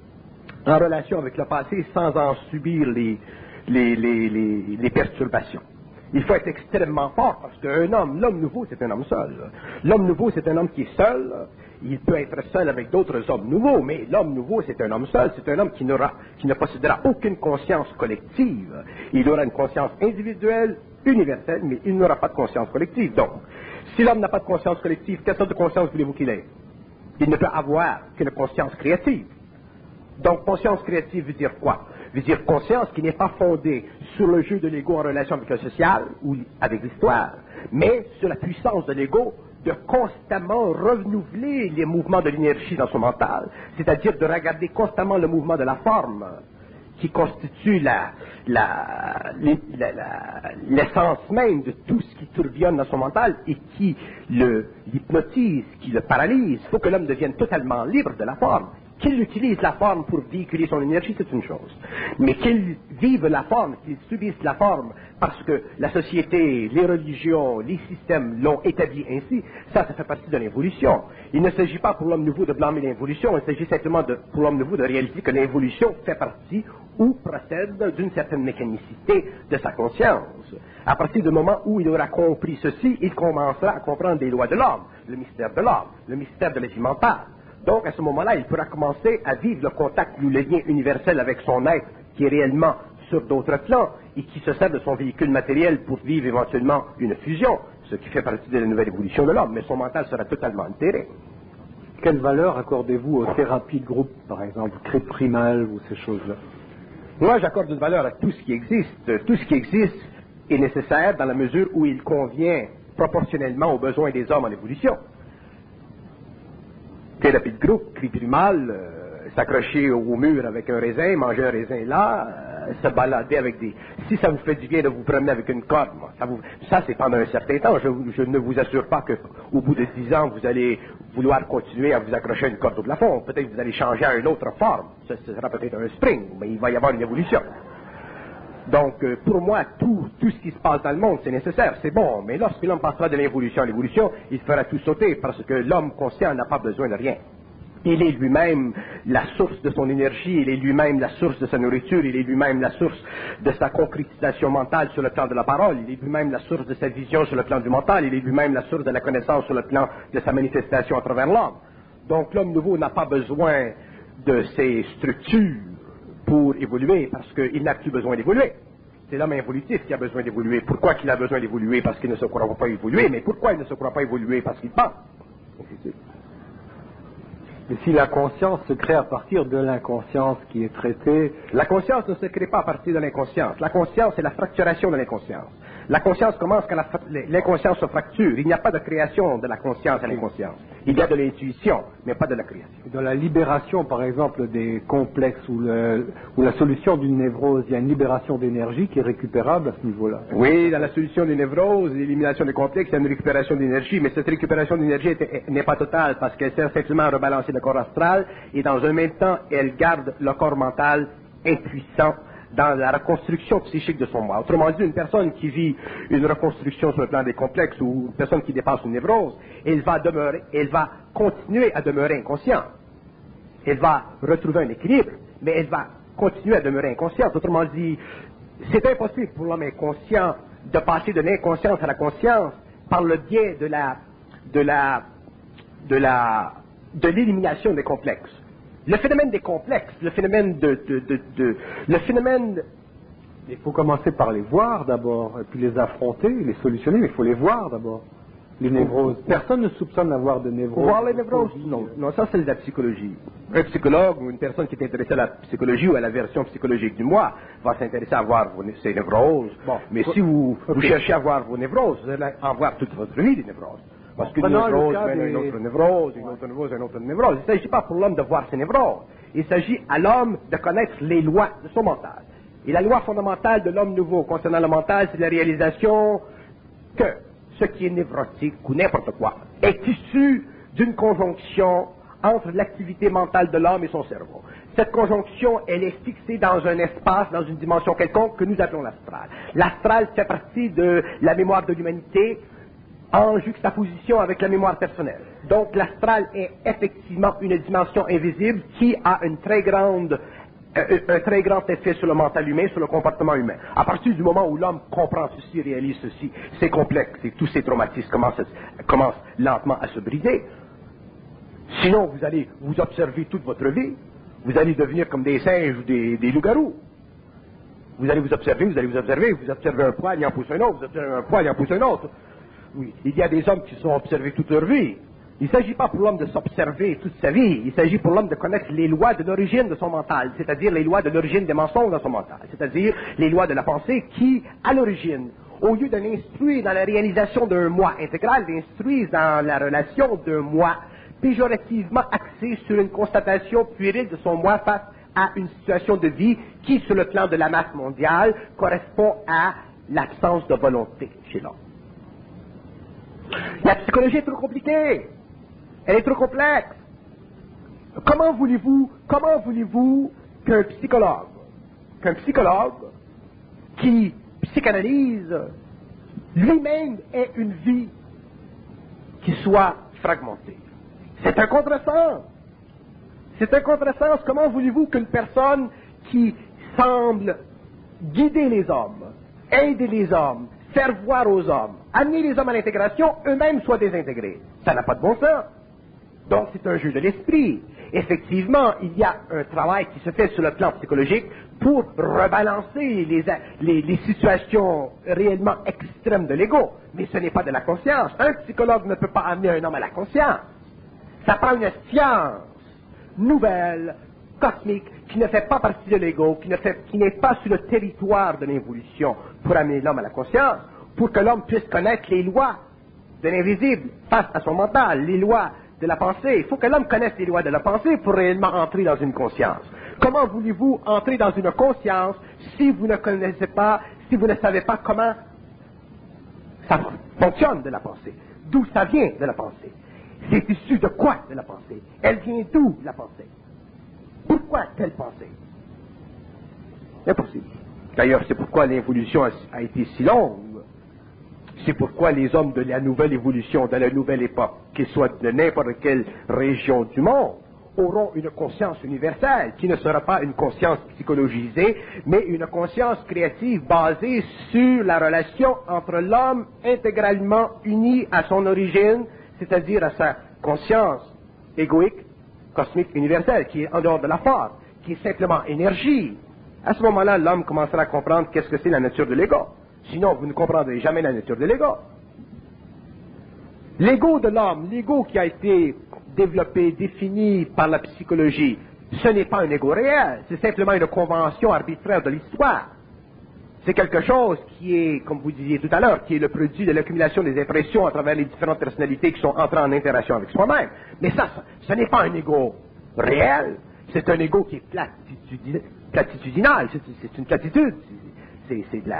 en relation avec le passé sans en subir les, les, les, les, les perturbations. Il faut être extrêmement fort parce qu'un homme, l'homme nouveau, c'est un homme seul. L'homme nouveau, c'est un homme qui est seul. Il peut être seul avec d'autres hommes nouveaux, mais l'homme nouveau, c'est un homme seul. C'est un homme qui, n'aura, qui ne possédera aucune conscience collective. Il aura une conscience individuelle, universelle, mais il n'aura pas de conscience collective. Donc, si l'homme n'a pas de conscience collective, quelle sorte de conscience voulez-vous qu'il ait? Il ne peut avoir qu'une conscience créative. Donc, conscience créative veut dire quoi? Veut dire conscience qui n'est pas fondée sur le jeu de l'ego en relation avec le social ou avec l'histoire, mais sur la puissance de l'ego de constamment renouveler les mouvements de l'énergie dans son mental, c'est-à-dire de regarder constamment le mouvement de la forme qui constitue la, la, la, la, l'essence même de tout ce qui tourbillonne dans son mental et qui le, l'hypnotise, qui le paralyse. Il faut que l'homme devienne totalement libre de la forme. Qu'il utilise la forme pour véhiculer son énergie, c'est une chose. Mais qu'il vive la forme, qu'il subisse la forme, parce que la société, les religions, les systèmes l'ont établi ainsi, ça, ça fait partie de l'évolution. Il ne s'agit pas pour l'homme nouveau de blâmer l'évolution, il s'agit simplement de, pour l'homme nouveau de réaliser que l'évolution fait partie ou procède d'une certaine mécanicité de sa conscience. À partir du moment où il aura compris ceci, il commencera à comprendre les lois de l'homme, le mystère de l'homme, le mystère de la vie mentale. Donc, à ce moment-là, il pourra commencer à vivre le contact ou le lien universel avec son être, qui est réellement sur d'autres plans, et qui se sert de son véhicule matériel pour vivre éventuellement une fusion, ce qui fait partie de la nouvelle évolution de l'homme, mais son mental sera totalement altéré. Quelle valeur accordez-vous aux thérapies de groupe, par exemple, crise primale ou ces choses-là? Moi, j'accorde une valeur à tout ce qui existe. Tout ce qui existe est nécessaire dans la mesure où il convient proportionnellement aux besoins des hommes en évolution. Thérapie de groupe, cri du mal, euh, s'accrocher au mur avec un raisin, manger un raisin là, euh, se balader avec des... Si ça vous fait du bien de vous promener avec une corde, moi, ça, vous... ça c'est pendant un certain temps. Je, je ne vous assure pas qu'au bout de dix ans, vous allez vouloir continuer à vous accrocher à une corde au plafond. Peut-être que vous allez changer à une autre forme. Ce, ce sera peut-être un spring, mais il va y avoir une évolution. Donc, euh, pour moi, tout, tout ce qui se passe dans le monde, c'est nécessaire, c'est bon. Mais lorsque l'homme passera de l'évolution à l'évolution, il fera tout sauter parce que l'homme conscient n'a pas besoin de rien. Il est lui-même la source de son énergie, il est lui-même la source de sa nourriture, il est lui-même la source de sa concrétisation mentale sur le plan de la parole, il est lui-même la source de sa vision sur le plan du mental, il est lui-même la source de la connaissance sur le plan de sa manifestation à travers l'homme. Donc l'homme nouveau n'a pas besoin de ces structures pour évoluer, parce qu'il n'a plus besoin d'évoluer. C'est l'homme involutif qui a besoin d'évoluer. Pourquoi qu'il a besoin d'évoluer? Parce qu'il ne se croit pas évoluer. Mais pourquoi il ne se croit pas évoluer? Parce qu'il pense. Et si la conscience se crée à partir de l'inconscience qui est traitée... La conscience ne se crée pas à partir de l'inconscience. La conscience, c'est la fracturation de l'inconscience. La conscience commence quand l'inconscience se fracture. Il n'y a pas de création de la conscience à l'inconscience. Il y a de l'intuition, mais pas de la création. Dans la libération, par exemple, des complexes ou, le, ou la solution d'une névrose, il y a une libération d'énergie qui est récupérable à ce niveau-là. Oui, dans la solution d'une névrose, l'élimination des complexes, il y a une récupération d'énergie, mais cette récupération d'énergie n'est pas totale parce qu'elle sert simplement à rebalancer le corps astral et dans un même temps, elle garde le corps mental impuissant dans la reconstruction psychique de son moi. Autrement dit, une personne qui vit une reconstruction sur le plan des complexes ou une personne qui dépasse une névrose, elle va demeurer, elle va continuer à demeurer inconsciente. Elle va retrouver un équilibre, mais elle va continuer à demeurer inconsciente. Autrement dit, c'est impossible pour l'homme inconscient de passer de l'inconscience à la conscience par le biais de la, de la, de la, de l'élimination des complexes. Le phénomène des complexes, le phénomène de, de, de, de le phénomène... Il faut commencer par les voir d'abord, et puis les affronter, les solutionner, mais il faut les voir d'abord. Les névroses. Personne ne soupçonne d'avoir de névroses. Voir les névroses? Non, non, ça c'est de la psychologie. Un psychologue ou une personne qui est intéressée à la psychologie ou à la version psychologique du moi va s'intéresser à voir vos, ces névroses. Bon, mais si vous, okay. vous cherchez à voir vos névroses, vous allez en voir toute votre vie des névroses. Parce qu'une névrose mène à une autre névrose, une autre névrose, une autre névrose. Il ne s'agit pas pour l'homme de voir ses névroses. Il s'agit à l'homme de connaître les lois de son mental. Et la loi fondamentale de l'homme nouveau concernant le mental, c'est la réalisation que ce qui est névrotique ou n'importe quoi est issu d'une conjonction entre l'activité mentale de l'homme et son cerveau. Cette conjonction, elle est fixée dans un espace, dans une dimension quelconque que nous appelons l'astral. L'astral fait partie de la mémoire de l'humanité en juxtaposition avec la mémoire personnelle. Donc l'astral est effectivement une dimension invisible qui a une très grande, euh, un très grand effet sur le mental humain, sur le comportement humain. À partir du moment où l'homme comprend ceci, réalise ceci, c'est complexe et tous ces traumatismes commencent, à, commencent lentement à se briser. Sinon, vous allez vous observer toute votre vie, vous allez devenir comme des singes ou des, des loups-garous. Vous allez vous observer, vous allez vous observer, vous observez un poil, il en pousse un autre, vous observez un poil, il en pousse un autre. Oui, il y a des hommes qui sont observés toute leur vie. Il ne s'agit pas pour l'homme de s'observer toute sa vie, il s'agit pour l'homme de connaître les lois de l'origine de son mental, c'est-à-dire les lois de l'origine des mensonges dans son mental, c'est-à-dire les lois de la pensée qui, à l'origine, au lieu de l'instruire dans la réalisation d'un moi intégral, l'instruisent dans la relation d'un moi péjorativement axé sur une constatation puérile de son moi face à une situation de vie qui, sur le plan de la masse mondiale, correspond à l'absence de volonté chez l'homme. La psychologie est trop compliquée. Elle est trop complexe. Comment voulez-vous, comment voulez-vous qu'un psychologue, qu'un psychologue qui psychanalyse lui-même ait une vie qui soit fragmentée? C'est un contresens. C'est un contresens. Comment voulez-vous qu'une personne qui semble guider les hommes, aider les hommes, faire voir aux hommes, amener les hommes à l'intégration, eux-mêmes soient désintégrés? Ça n'a pas de bon sens. Donc c'est un jeu de l'esprit. Effectivement, il y a un travail qui se fait sur le plan psychologique pour rebalancer les, les, les situations réellement extrêmes de l'ego. Mais ce n'est pas de la conscience. Un psychologue ne peut pas amener un homme à la conscience. Ça prend une science nouvelle cosmique qui ne fait pas partie de l'ego, qui ne fait, qui n'est pas sur le territoire de l'évolution pour amener l'homme à la conscience, pour que l'homme puisse connaître les lois de l'invisible face à son mental, les lois de la pensée. Il faut que l'homme connaisse les lois de la pensée pour réellement entrer dans une conscience. Comment voulez-vous entrer dans une conscience si vous ne connaissez pas, si vous ne savez pas comment ça fonctionne de la pensée? D'où ça vient de la pensée? C'est issu de quoi de la pensée? Elle vient d'où la pensée? Pourquoi telle pensée? Impossible. D'ailleurs, c'est pourquoi l'évolution a, a été si longue. C'est pourquoi les hommes de la nouvelle évolution, de la nouvelle époque, qu'ils soient de n'importe quelle région du monde, auront une conscience universelle, qui ne sera pas une conscience psychologisée, mais une conscience créative basée sur la relation entre l'homme intégralement uni à son origine, c'est-à-dire à sa conscience égoïque, cosmique, universelle, qui est en dehors de la forme, qui est simplement énergie. À ce moment-là, l'homme commencera à comprendre qu'est-ce que c'est la nature de l'ego. Sinon, vous ne comprendrez jamais la nature de l'ego. L'ego de l'homme, l'ego qui a été développé, défini par la psychologie, ce n'est pas un ego réel, c'est simplement une convention arbitraire de l'histoire. C'est quelque chose qui est, comme vous disiez tout à l'heure, qui est le produit de l'accumulation des impressions à travers les différentes personnalités qui sont entrées en interaction avec soi-même. Mais ça, ce n'est pas un ego réel, c'est un ego qui est platitudinal, platitudinal. C'est une platitude, c'est de la...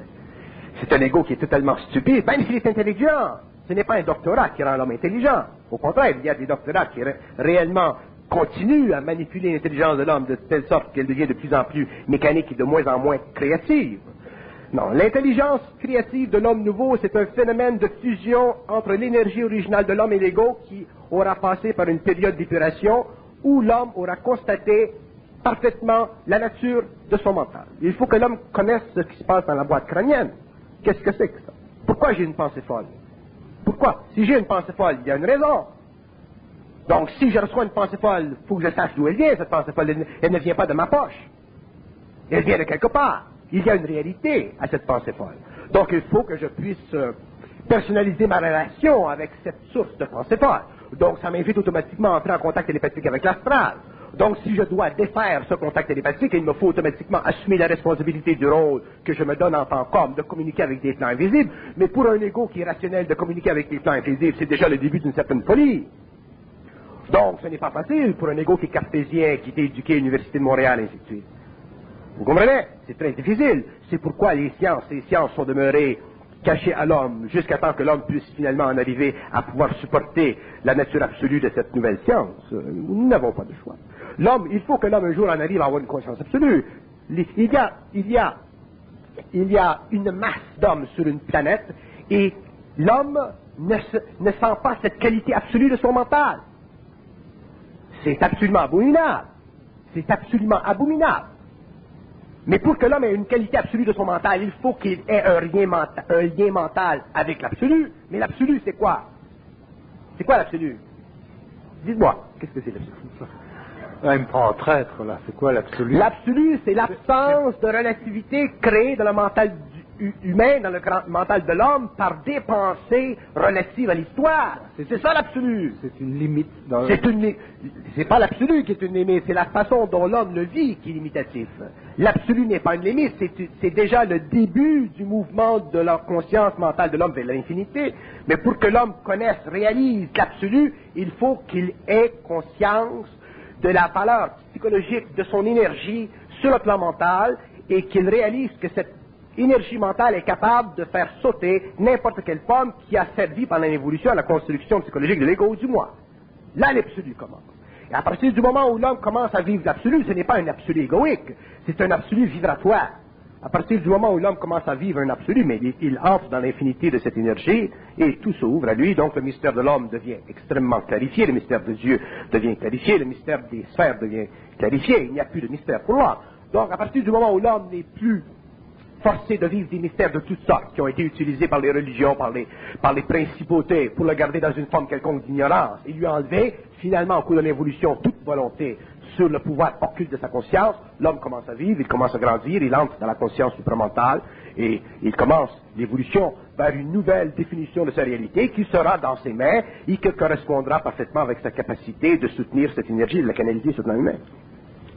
C'est un ego qui est totalement stupide, même s'il est intelligent. Ce n'est pas un doctorat qui rend l'homme intelligent. Au contraire, il y a des doctorats qui ré réellement continuent à manipuler l'intelligence de l'homme de telle sorte qu'elle devient de plus en plus mécanique et de moins en moins créative. Non, l'intelligence créative de l'homme nouveau, c'est un phénomène de fusion entre l'énergie originale de l'homme et l'ego qui aura passé par une période d'épuration où l'homme aura constaté parfaitement la nature de son mental. Il faut que l'homme connaisse ce qui se passe dans la boîte crânienne. Qu'est-ce que c'est que ça? Pourquoi j'ai une pensée folle? Pourquoi? Si j'ai une pensée folle, il y a une raison. Donc, si je reçois une pensée folle, il faut que je sache d'où elle vient, cette pensée folle. Elle, elle ne vient pas de ma poche. Elle vient de quelque part. Il y a une réalité à cette pensée folle. Donc, il faut que je puisse euh, personnaliser ma relation avec cette source de pensée folle. Donc, ça m'invite automatiquement à entrer en contact télépathique avec l'astral. Donc, si je dois défaire ce contact télépathique, il me faut automatiquement assumer la responsabilité du rôle que je me donne en tant qu'homme de communiquer avec des plans invisibles. Mais pour un ego qui est rationnel de communiquer avec des plans invisibles, c'est déjà le début d'une certaine folie. Donc, ce n'est pas facile pour un ego qui est cartésien, qui est éduqué à l'Université de Montréal, et ainsi de suite. Vous comprenez? C'est très difficile. C'est pourquoi les sciences, les sciences sont demeurées cachées à l'homme, jusqu'à temps que l'homme puisse finalement en arriver à pouvoir supporter la nature absolue de cette nouvelle science. Nous n'avons pas de choix. L'homme, il faut que l'homme un jour en arrive à avoir une conscience absolue. Il y a, il y a, il y a une masse d'hommes sur une planète et l'homme ne, se, ne sent pas cette qualité absolue de son mental. C'est absolument abominable. C'est absolument abominable. Mais pour que l'homme ait une qualité absolue de son mental, il faut qu'il ait un lien, mental, un lien mental avec l'absolu. Mais l'absolu, c'est quoi? C'est quoi l'absolu? Dites-moi, qu'est-ce que c'est l'absolu? Ah, il me prend en traître, là. C'est quoi l'absolu? L'absolu, c'est l'absence de relativité créée dans le mental du, humain, dans le mental de l'homme, par des pensées relatives à l'histoire. C'est ça l'absolu. C'est une limite. Dans c'est une C'est pas l'absolu qui est une limite, c'est la façon dont l'homme le vit qui est limitatif. L'absolu n'est pas une limite, c'est déjà le début du mouvement de la conscience mentale de l'homme vers l'infinité. Mais pour que l'homme connaisse, réalise l'absolu, il faut qu'il ait conscience de la valeur psychologique de son énergie sur le plan mental et qu'il réalise que cette énergie mentale est capable de faire sauter n'importe quelle forme qui a servi pendant l'évolution à la construction psychologique de l'ego du moi. Là, l'absolu commence. Et à partir du moment où l'homme commence à vivre l'absolu, ce n'est pas un absolu égoïque, c'est un absolu vibratoire. À partir du moment où l'homme commence à vivre un absolu, mais il, il entre dans l'infinité de cette énergie et tout s'ouvre à lui, donc le mystère de l'homme devient extrêmement clarifié, le mystère de Dieu devient clarifié, le mystère des sphères devient clarifié, il n'y a plus de mystère pour l'homme. Donc à partir du moment où l'homme n'est plus forcé de vivre des mystères de toutes sortes qui ont été utilisés par les religions, par les, par les principautés pour le garder dans une forme quelconque d'ignorance et lui enlever finalement au cours de l'évolution toute volonté sur le pouvoir occulte de sa conscience, l'homme commence à vivre, il commence à grandir, il entre dans la conscience supramentale et il commence l'évolution vers une nouvelle définition de sa réalité qui sera dans ses mains et qui correspondra parfaitement avec sa capacité de soutenir cette énergie et de la canaliser sur le plan humain.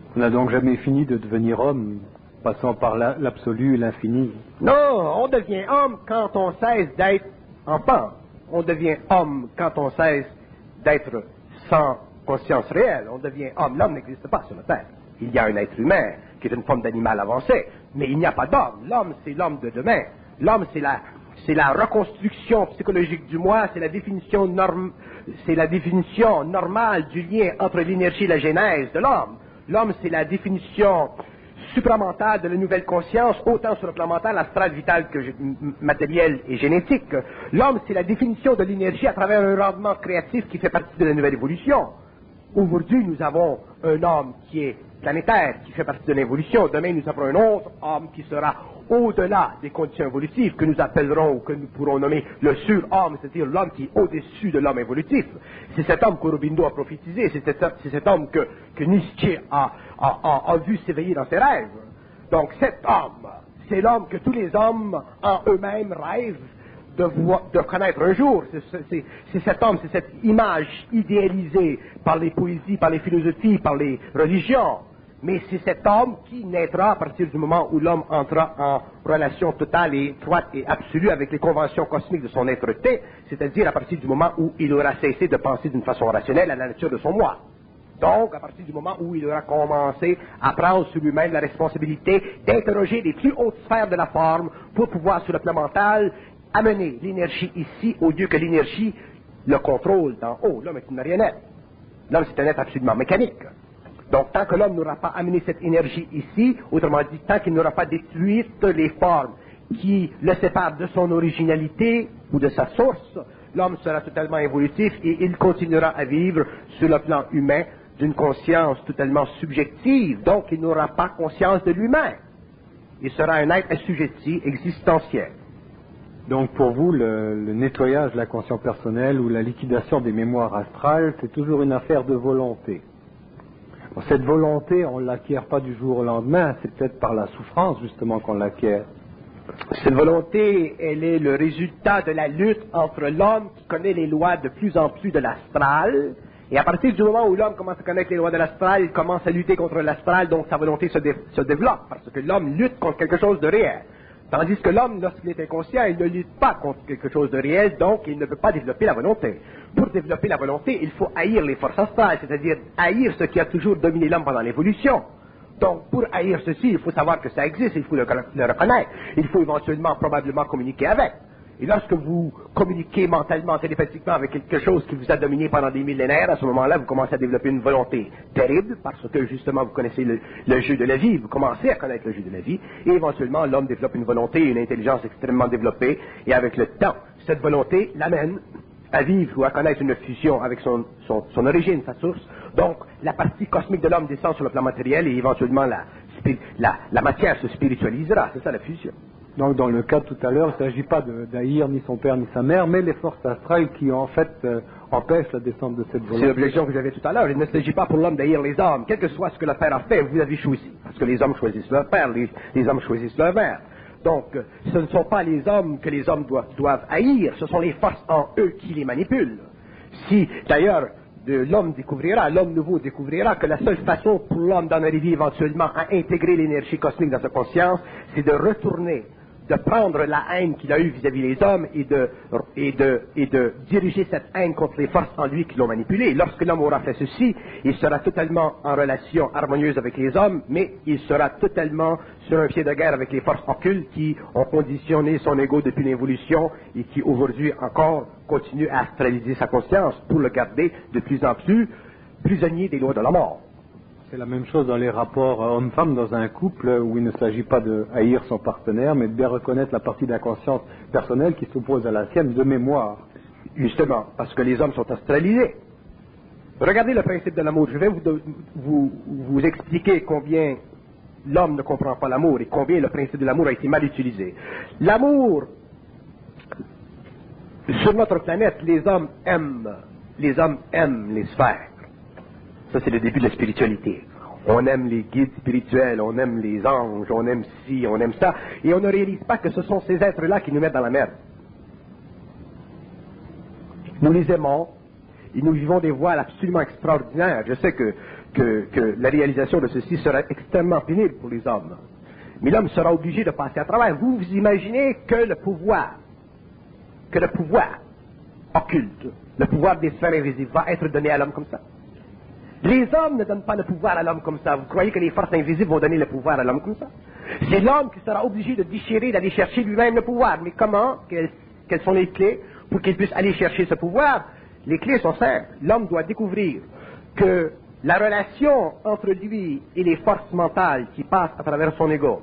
On n'a donc jamais fini de devenir homme, passant par la- l'absolu et l'infini. Non, on devient homme quand on cesse d'être enfant. On devient homme quand on cesse d'être sans conscience réelle. On devient homme. L'homme n'existe pas sur la Terre. Il y a un être humain qui est une forme d'animal avancé, mais il n'y a pas d'homme. L'homme, c'est l'homme de demain. L'homme, c'est la, c'est la reconstruction psychologique du moi, c'est la définition norm, c'est la définition normale du lien entre l'énergie et la genèse de l'homme. L'homme, c'est la définition supramentale de la nouvelle conscience, autant sur le plan mental, astral, vital que matériel et génétique. L'homme, c'est la définition de l'énergie à travers un rendement créatif qui fait partie de la nouvelle évolution. Aujourd'hui, nous avons un homme qui est planétaire, qui fait partie de l'évolution. Demain, nous avons un autre homme qui sera au-delà des conditions évolutives, que nous appellerons ou que nous pourrons nommer le surhomme, c'est-à-dire l'homme qui est au-dessus de l'homme évolutif. C'est cet homme qu'Aurobindo a prophétisé, c'est cet, c'est cet homme que, que Nietzsche a, a, a, a vu s'éveiller dans ses rêves. Donc cet homme, c'est l'homme que tous les hommes en eux-mêmes rêvent de, voir, de connaître un jour. C'est, c'est, c'est cet homme, c'est cette image idéalisée par les poésies, par les philosophies, par les religions. Mais c'est cet homme qui naîtra à partir du moment où l'homme entra en relation totale et étroite et absolue avec les conventions cosmiques de son être-té, c'est-à-dire à partir du moment où il aura cessé de penser d'une façon rationnelle à la nature de son moi. Donc, à partir du moment où il aura commencé à prendre sur lui-même la responsabilité d'interroger les plus hautes sphères de la forme pour pouvoir, sur le plan mental, amener l'énergie ici au lieu que l'énergie le contrôle d'en haut. L'homme est une marionnette. L'homme, c'est un être absolument mécanique. Donc, tant que l'homme n'aura pas amené cette énergie ici, autrement dit, tant qu'il n'aura pas détruit toutes les formes qui le séparent de son originalité ou de sa source, l'homme sera totalement évolutif et il continuera à vivre sur le plan humain d'une conscience totalement subjective. Donc, il n'aura pas conscience de lui-même. Il sera un être assujetti, existentiel. Donc pour vous, le, le nettoyage de la conscience personnelle ou la liquidation des mémoires astrales, c'est toujours une affaire de volonté. Bon, cette volonté, on ne l'acquiert pas du jour au lendemain, c'est peut-être par la souffrance justement qu'on l'acquiert. Cette volonté, elle est le résultat de la lutte entre l'homme qui connaît les lois de plus en plus de l'astral, et à partir du moment où l'homme commence à connaître les lois de l'astral, il commence à lutter contre l'astral, donc sa volonté se, dé- se développe, parce que l'homme lutte contre quelque chose de réel. Tandis que l'homme, lorsqu'il est inconscient, il ne lutte pas contre quelque chose de réel, donc il ne peut pas développer la volonté. Pour développer la volonté, il faut haïr les forces astrales, c'est-à-dire haïr ce qui a toujours dominé l'homme pendant l'évolution. Donc, pour haïr ceci, il faut savoir que ça existe, il faut le, le reconnaître. Il faut éventuellement, probablement, communiquer avec. Et lorsque vous communiquez mentalement, télépathiquement avec quelque chose qui vous a dominé pendant des millénaires, à ce moment-là, vous commencez à développer une volonté terrible, parce que justement, vous connaissez le, le jeu de la vie, vous commencez à connaître le jeu de la vie, et éventuellement, l'homme développe une volonté, une intelligence extrêmement développée, et avec le temps, cette volonté l'amène à vivre ou à connaître une fusion avec son, son, son origine, sa source. Donc, la partie cosmique de l'homme descend sur le plan matériel, et éventuellement, la, la, la matière se spiritualisera, c'est ça la fusion. Donc dans le cas de tout à l'heure, il ne s'agit pas de, d'haïr ni son père ni sa mère, mais les forces astrales qui en fait euh, empêchent la descente de cette volonté. C'est l'objection que j'avais tout à l'heure. Il ne s'agit pas pour l'homme d'haïr les hommes. Quel que soit ce que le père a fait, vous avez choisi. Parce que les hommes choisissent leur père, les, les hommes choisissent leur mère. Donc, ce ne sont pas les hommes que les hommes doivent, doivent haïr, ce sont les forces en eux qui les manipulent. Si, d'ailleurs, de l'homme découvrira, l'homme nouveau découvrira que la seule façon pour l'homme d'en arriver éventuellement à intégrer l'énergie cosmique dans sa conscience, c'est de retourner, de prendre la haine qu'il a eue vis-à-vis des hommes et de, et, de, et de diriger cette haine contre les forces en lui qui l'ont manipulé. Lorsque l'homme aura fait ceci, il sera totalement en relation harmonieuse avec les hommes, mais il sera totalement sur un pied de guerre avec les forces occultes qui ont conditionné son ego depuis l'évolution et qui aujourd'hui encore continuent à astraliser sa conscience pour le garder de plus en plus prisonnier des lois de la mort. C'est la même chose dans les rapports homme-femme dans un couple où il ne s'agit pas de haïr son partenaire, mais de bien reconnaître la partie de la conscience personnelle qui s'oppose à la sienne de mémoire. Justement, parce que les hommes sont astralisés. Regardez le principe de l'amour. Je vais vous, vous, vous expliquer combien l'homme ne comprend pas l'amour et combien le principe de l'amour a été mal utilisé. L'amour, sur notre planète, les hommes aiment, les hommes aiment les sphères. Ça, c'est le début de la spiritualité. On aime les guides spirituels, on aime les anges, on aime ci, on aime ça, et on ne réalise pas que ce sont ces êtres-là qui nous mettent dans la merde. Nous les aimons, et nous vivons des voiles absolument extraordinaires. Je sais que que, que la réalisation de ceci sera extrêmement pénible pour les hommes. Mais l'homme sera obligé de passer à travers. Vous vous imaginez que le pouvoir, que le pouvoir occulte, le pouvoir des sphères invisibles va être donné à l'homme comme ça? Les hommes ne donnent pas le pouvoir à l'homme comme ça. Vous croyez que les forces invisibles vont donner le pouvoir à l'homme comme ça? C'est l'homme qui sera obligé de déchirer, d'aller chercher lui-même le pouvoir. Mais comment? Quelles, quelles sont les clés pour qu'il puisse aller chercher ce pouvoir? Les clés sont simples. L'homme doit découvrir que la relation entre lui et les forces mentales qui passent à travers son ego,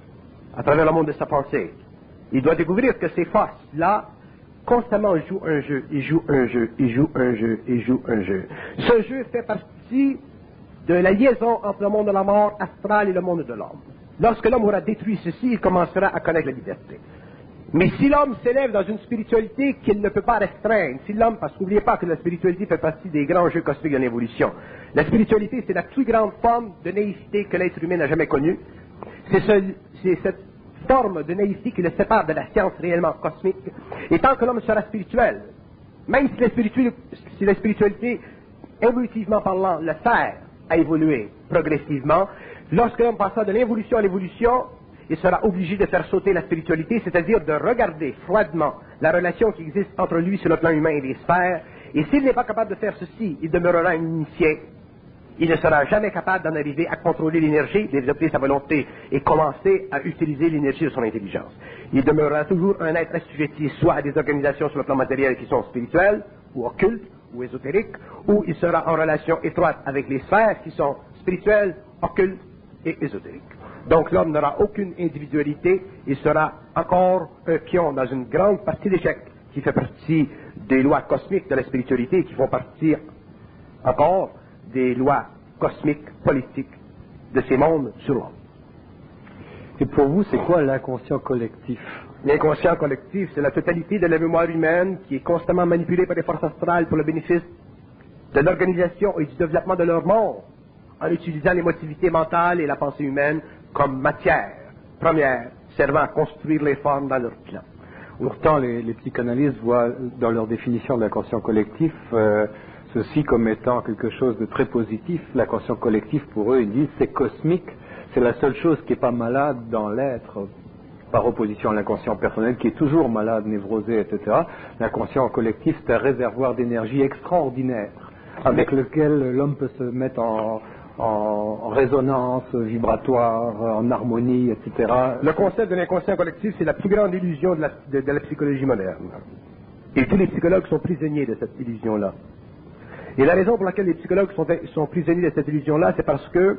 à travers le monde de sa pensée, il doit découvrir que ces forces-là constamment jouent un jeu, ils jouent un jeu, ils jouent un jeu, ils jouent un jeu. Ce jeu fait partie de la liaison entre le monde de la mort astrale et le monde de l'homme. Lorsque l'homme aura détruit ceci, il commencera à connaître la liberté. Mais si l'homme s'élève dans une spiritualité qu'il ne peut pas restreindre, si l'homme, parce qu'oubliez pas que la spiritualité fait partie des grands jeux cosmiques de l'évolution. La spiritualité, c'est la plus grande forme de naïveté que l'être humain n'a jamais connue. C'est ce, c'est cette forme de naïveté qui le sépare de la science réellement cosmique. Et tant que l'homme sera spirituel, même si la spiritualité, si la spiritualité évolutivement parlant, le sert à évoluer progressivement, lorsque l'homme passera de l'involution à l'évolution, il sera obligé de faire sauter la spiritualité, c'est-à-dire de regarder froidement la relation qui existe entre lui sur le plan humain et les sphères, et s'il n'est pas capable de faire ceci, il demeurera un initié. Il ne sera jamais capable d'en arriver à contrôler l'énergie, développer sa volonté et commencer à utiliser l'énergie de son intelligence. Il demeurera toujours un être assujetti soit à des organisations sur le plan matériel qui sont spirituelles, ou occultes, ou ésotériques, ou il sera en relation étroite avec les sphères qui sont spirituelles, occultes et ésotériques. Donc l'homme n'aura aucune individualité, il sera encore un pion dans une grande partie d'échecs qui fait partie des lois cosmiques de la spiritualité et qui font partie encore des lois cosmiques, politiques de ces mondes sur l'homme. Et pour vous, c'est quoi l'inconscient collectif? L'inconscient collectif, c'est la totalité de la mémoire humaine qui est constamment manipulée par les forces astrales pour le bénéfice de l'organisation et du développement de leur monde, en utilisant l'émotivité mentale et la pensée humaine comme matière première servant à construire les formes dans leur plan. Pourtant, les, les psychanalystes voient dans leur définition de l'inconscient collectif euh, ceci comme étant quelque chose de très positif. L'inconscient collectif, pour eux, ils disent c'est cosmique, c'est la seule chose qui n'est pas malade dans l'être, par opposition à l'inconscient personnel qui est toujours malade, névrosé, et cetera. L'inconscient collectif, c'est un réservoir d'énergie extraordinaire avec lequel l'homme peut se mettre en, en, en résonance vibratoire, en harmonie, et cetera. Le concept de l'inconscient collectif, c'est la plus grande illusion de la, de, de la psychologie moderne. Et tous les psychologues sont prisonniers de cette illusion-là. Et la raison pour laquelle les psychologues sont, sont prisonniers de cette illusion-là, c'est parce que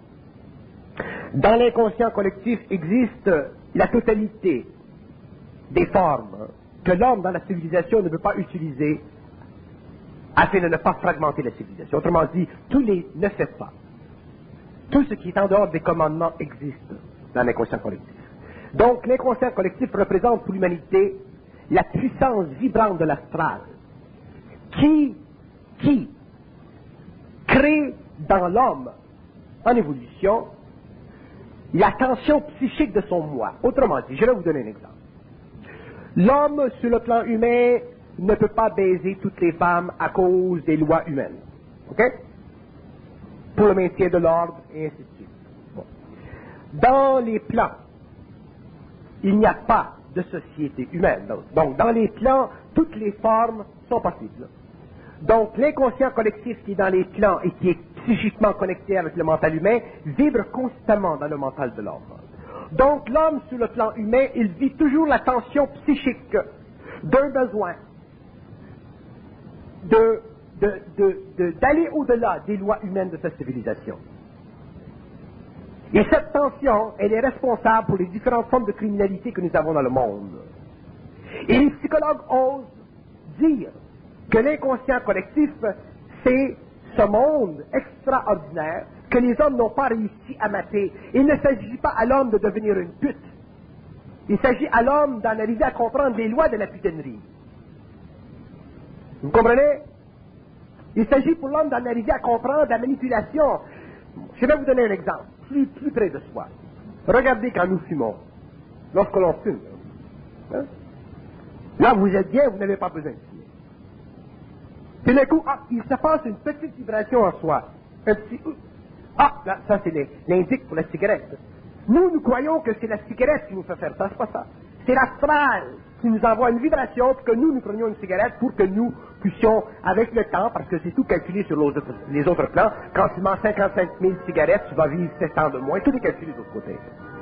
dans l'inconscient collectif existe la totalité des formes que l'homme dans la civilisation ne peut pas utiliser afin de ne pas fragmenter la civilisation. Autrement dit, tous les ne fait pas. Tout ce qui est en dehors des commandements existe dans l'inconscient collectif. Donc l'inconscient collectif représente pour l'humanité la puissance vibrante de l'astral qui, qui crée dans l'homme en évolution la tension psychique de son moi. Autrement dit, je vais vous donner un exemple. L'homme, sur le plan humain, ne peut pas baiser toutes les femmes à cause des lois humaines. OK? Pour le maintien de l'ordre, et ainsi de suite. Bon. Dans les plans, il n'y a pas de société humaine. Donc, dans les plans, toutes les formes sont possibles. Donc, l'inconscient collectif qui est dans les plans et qui est psychiquement connecté avec le mental humain vibre constamment dans le mental de l'homme. Donc, l'homme, sur le plan humain, il vit toujours la tension psychique d'un besoin de, de, de, de, d'aller au-delà des lois humaines de cette civilisation. Et cette tension, elle est responsable pour les différentes formes de criminalité que nous avons dans le monde. Et les psychologues osent dire que l'inconscient collectif, c'est ce monde extraordinaire que les hommes n'ont pas réussi à mater. Il ne s'agit pas à l'homme de devenir une pute. Il s'agit à l'homme d'en arriver à comprendre les lois de la putanerie. Vous comprenez? Il s'agit pour l'homme d'en arriver à comprendre la manipulation. Je vais vous donner un exemple, plus, plus près de soi. Regardez quand nous fumons, lorsque l'on fume. Hein? Là, vous êtes bien, vous n'avez pas besoin de fumer. Puis d'un coup, ah, il se passe une petite vibration en soi, un petit... Ah, là, ça c'est l'indique pour la cigarette. Nous, nous croyons que c'est la cigarette qui nous fait faire ça, c'est pas ça. C'est l'astral qui nous envoie une vibration pour que nous, nous prenions une cigarette pour que nous puissions, avec le temps, parce que c'est tout calculé sur les autres, les autres plans, quand tu manges cinquante-cinq mille cigarettes, tu vas vivre sept ans de moins, tout est calculé de l'autre côté.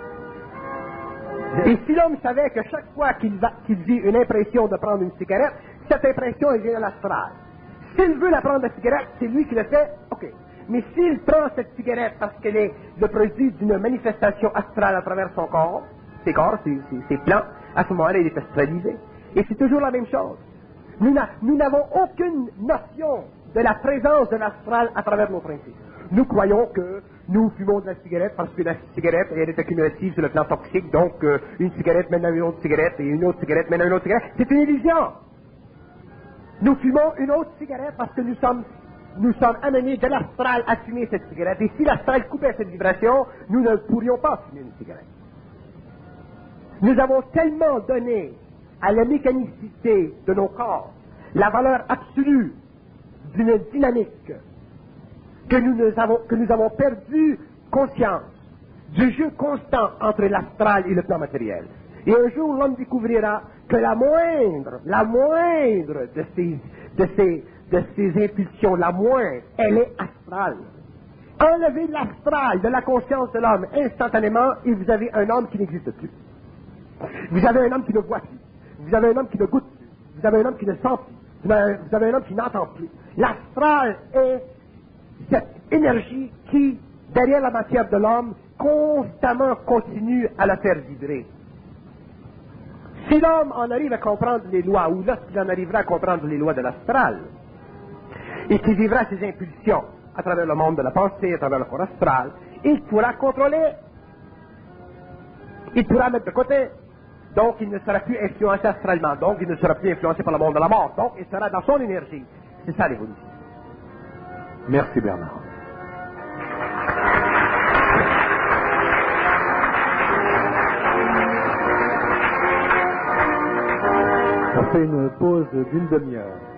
Et si l'homme savait que chaque fois qu'il qu'il vit une impression de prendre une cigarette, cette impression, elle vient de l'astral. S'il veut la prendre la cigarette, c'est lui qui le fait, ok. Mais s'il prend cette cigarette parce qu'elle est le produit d'une manifestation astrale à travers son corps, ses corps, ses, ses, ses plans, à ce moment-là, il est astralisé. Et c'est toujours la même chose. Nous n'avons aucune notion de la présence de l'astral à travers nos principes. Nous croyons que nous fumons de la cigarette parce que la cigarette, elle est accumulative sur le plan toxique, donc euh, une cigarette mène à une autre cigarette et une autre cigarette mène à une autre cigarette. C'est une illusion. Nous fumons une autre cigarette parce que nous sommes, nous sommes amenés de l'astral à fumer cette cigarette. Et si l'astral coupait cette vibration, nous ne pourrions pas fumer une cigarette. Nous avons tellement donné à la mécanicité de nos corps la valeur absolue d'une dynamique que nous, nous avons, que nous avons perdu conscience du jeu constant entre l'astral et le plan matériel. Et un jour, l'homme découvrira que la moindre, la moindre de ces, de ces, de ces impulsions, la moindre, elle est astrale. Enlevez l'astral de la conscience de l'homme instantanément et vous avez un homme qui n'existe plus. Vous avez un homme qui ne voit plus. Vous avez un homme qui ne goûte plus. Vous avez un homme qui ne sent plus. Vous avez, vous avez un homme qui n'entend plus. L'astral est cette énergie qui, derrière la matière de l'homme, constamment continue à la faire vibrer. Si l'homme en arrive à comprendre les lois, ou lorsqu'il en arrivera à comprendre les lois de l'astral, et qu'il vivra ses impulsions à travers le monde de la pensée, à travers le corps astral, il pourra contrôler, il pourra mettre de côté. Donc, il ne sera plus influencé astralement. Donc, il ne sera plus influencé par le monde de la mort. Donc, il sera dans son énergie. C'est ça l'évolution. Merci Bernard. On fait une pause d'une demi-heure.